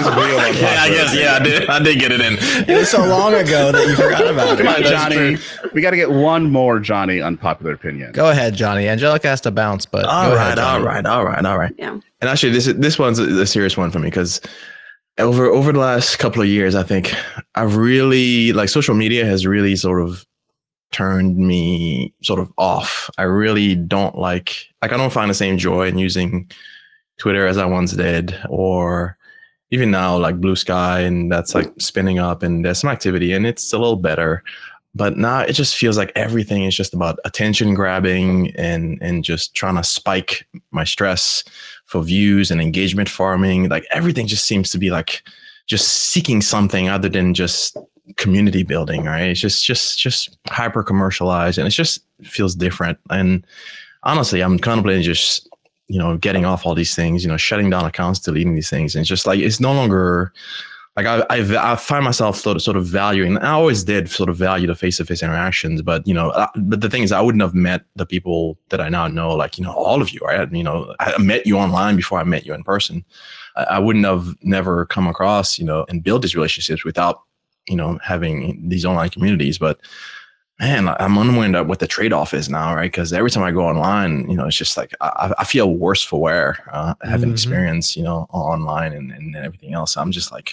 Speaker 6: I guess. Yeah, I did get it in.
Speaker 2: It was so long ago that you forgot about
Speaker 8: Come on,
Speaker 2: it.
Speaker 8: Johnny. We got to get one more Johnny unpopular opinion.
Speaker 2: Go ahead, Johnny. Angelica has to bounce, but
Speaker 6: all
Speaker 2: go
Speaker 6: right.
Speaker 9: Yeah.
Speaker 6: And actually, this one's a serious one for me because over the last couple of years, I think I've really social media has really sort of turned me sort of off. I really don't I don't find the same joy in using Twitter as I once did, or even now like Blue Sky, and that's like spinning up and there's some activity and it's a little better. But now it just feels like everything is just about attention grabbing and just trying to spike my stress for views and engagement farming. Like everything just seems to be like just seeking something other than just community building, right? It's just hyper commercialized and it just feels different. And honestly, I'm contemplating just, getting off all these things, shutting down accounts, deleting these things. And just like, it's no longer like I find myself sort of valuing, and I always did sort of value the face-to-face interactions, but but the thing is I wouldn't have met the people that I now know, like, all of you, right? I met you online before I met you in person. I wouldn't have never come across, and build these relationships without, having these online communities. But man, I'm unaware what the trade-off is now, right? Because every time I go online, it's just like I feel worse for wear, having experience, online and everything else. I'm just like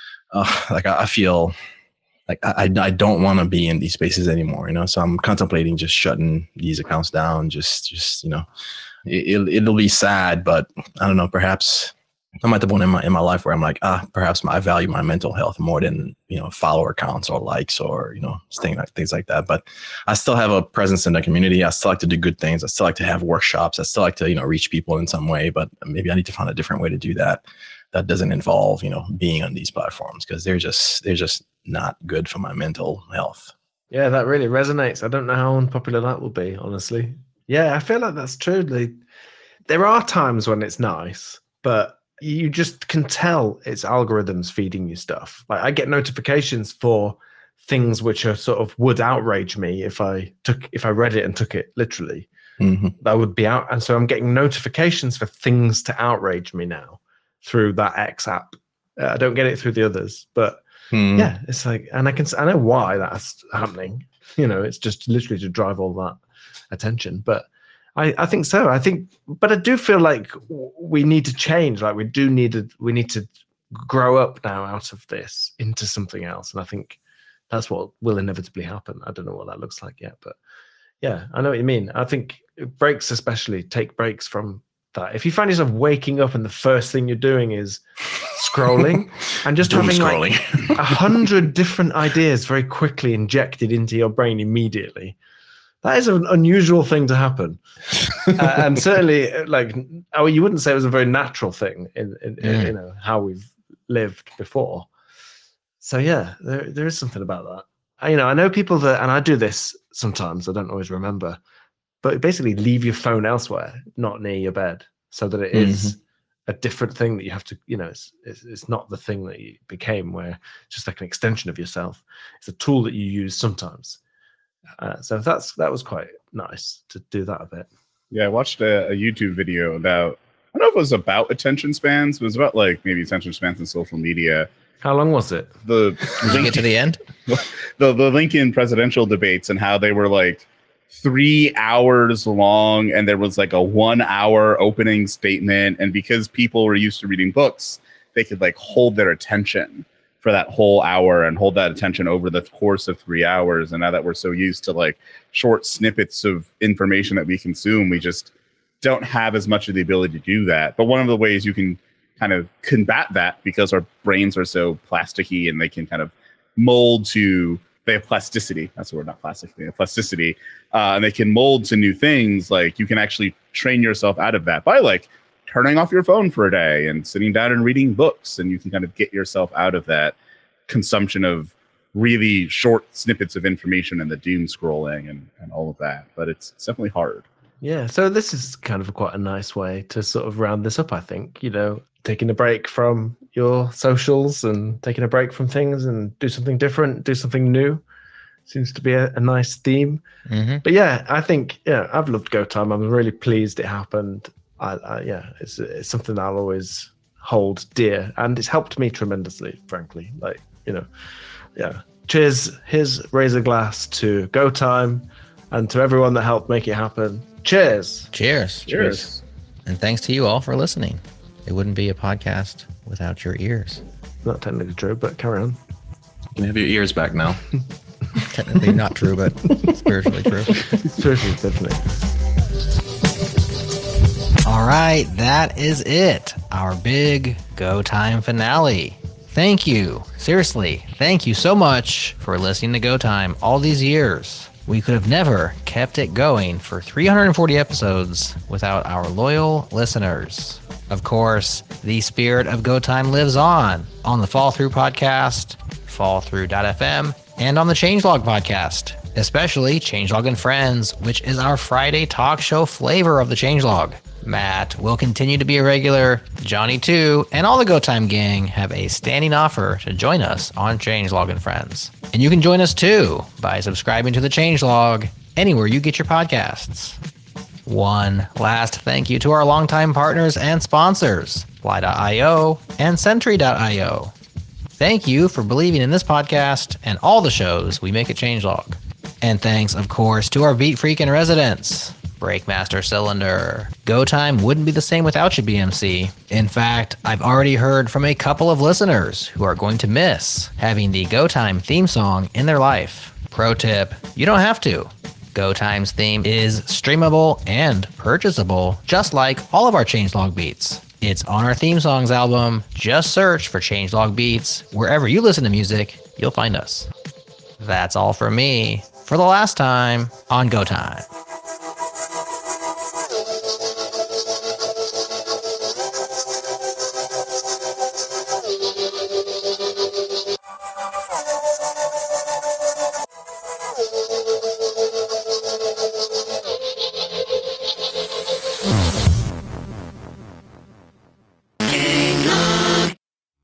Speaker 6: I feel like I don't want to be in these spaces anymore, So I'm contemplating just shutting these accounts down. Just it'll be sad, but I don't know. Perhaps I'm at the point in my life where I'm like, perhaps I value my mental health more than, follower counts or likes or, things like that. But I still have a presence in the community. I still like to do good things. I still like to have workshops. I still like to, reach people in some way, but maybe I need to find a different way to do that. That doesn't involve, being on these platforms because they're just not good for my mental health.
Speaker 5: Yeah, that really resonates. I don't know how unpopular that will be, honestly. Yeah, I feel like that's true. There are times when it's nice, but you just can tell it's algorithms feeding you stuff. Like I get notifications for things which are sort of would outrage me if I read it and took it literally.
Speaker 6: Mm-hmm.
Speaker 5: That would be out, and so I'm getting notifications for things to outrage me now through that X app. I don't get it through the others, but yeah, it's like, and I know why that's happening. It's just literally to drive all that attention, but. I think so. But I do feel like we need to change. Like we need to grow up now out of this into something else. And I think that's what will inevitably happen. I don't know what that looks like yet, but yeah, I know what you mean. I think breaks, especially, take breaks from that. If you find yourself waking up and the first thing you're doing is scrolling and just having like 100 different ideas very quickly injected into your brain immediately. That is an unusual thing to happen, and certainly, you wouldn't say it was a very natural thing in how we've lived before. So yeah, there is something about that. I know people that, and I do this sometimes. I don't always remember, but basically leave your phone elsewhere, not near your bed. so that it is a different thing that you have to, it's not the thing that you became, where it's just like an extension of yourself. It's a tool that you use sometimes. So that was quite nice to do that a bit.
Speaker 8: Yeah, I watched a YouTube video about, I don't know if it was about attention spans, but it was about like maybe attention spans in social media.
Speaker 5: How long was it?
Speaker 2: Did you get to the end?
Speaker 8: The Lincoln presidential debates, and how they were like 3 hours long, and there was like a 1 hour opening statement. And because people were used to reading books, they could like hold their attention for that whole hour and hold that attention over the course of 3 hours. And now that we're so used to like short snippets of information that we consume, we just don't have as much of the ability to do that. But one of the ways you can kind of combat that, because our brains are so plasticky and they can kind of mold to, they have plasticity. That's the word, not plastic. They have plasticity. And they can mold to new things. Like you can actually train yourself out of that by like turning off your phone for a day and sitting down and reading books. And you can kind of get yourself out of that consumption of really short snippets of information and the doom scrolling and all of that. But it's definitely hard.
Speaker 5: Yeah, so this is kind of quite a nice way to sort of round this up, I think. Taking a break from your socials and taking a break from things and do something different, do something new. Seems to be a nice theme. But yeah, I think, I've loved Go Time. I'm really pleased it happened. It's something I'll always hold dear, and it's helped me tremendously, frankly. Cheers, his razor glass to Go Time and to everyone that helped make it happen. Cheers.
Speaker 2: Cheers. And thanks to you all for listening. It wouldn't be a podcast without your ears.
Speaker 5: Not technically true, but carry on.
Speaker 6: You can have your ears back now.
Speaker 2: Technically not true, but spiritually true.
Speaker 5: Spiritually, definitely.
Speaker 2: All right, that is it. Our big Go Time finale. Thank you. Seriously, thank you so much for listening to Go Time all these years. We could have never kept it going for 340 episodes without our loyal listeners. Of course, the spirit of Go Time lives on the Fall Through podcast, fallthrough.fm, and on the Changelog podcast, especially Changelog and Friends, which is our Friday talk show flavor of the Changelog. Matt will continue to be a regular, Johnny too, and all the Go Time gang have a standing offer to join us on Changelog and Friends. And you can join us too by subscribing to the Changelog anywhere you get your podcasts. One last thank you to our longtime partners and sponsors, Fly.io and Sentry.io. Thank you for believing in this podcast and all the shows we make at Changelog. And thanks, of course, to our Beat Freak in residence, Breakmaster Cylinder. Go Time wouldn't be the same without you, BMC. In fact, I've already heard from a couple of listeners who are going to miss having the Go Time theme song in their life. Pro tip, you don't have to. Go Time's theme is streamable and purchasable, just like all of our Changelog beats. It's on our theme songs album. Just search for Changelog Beats. Wherever you listen to music, you'll find us. That's all from me for the last time on Go Time.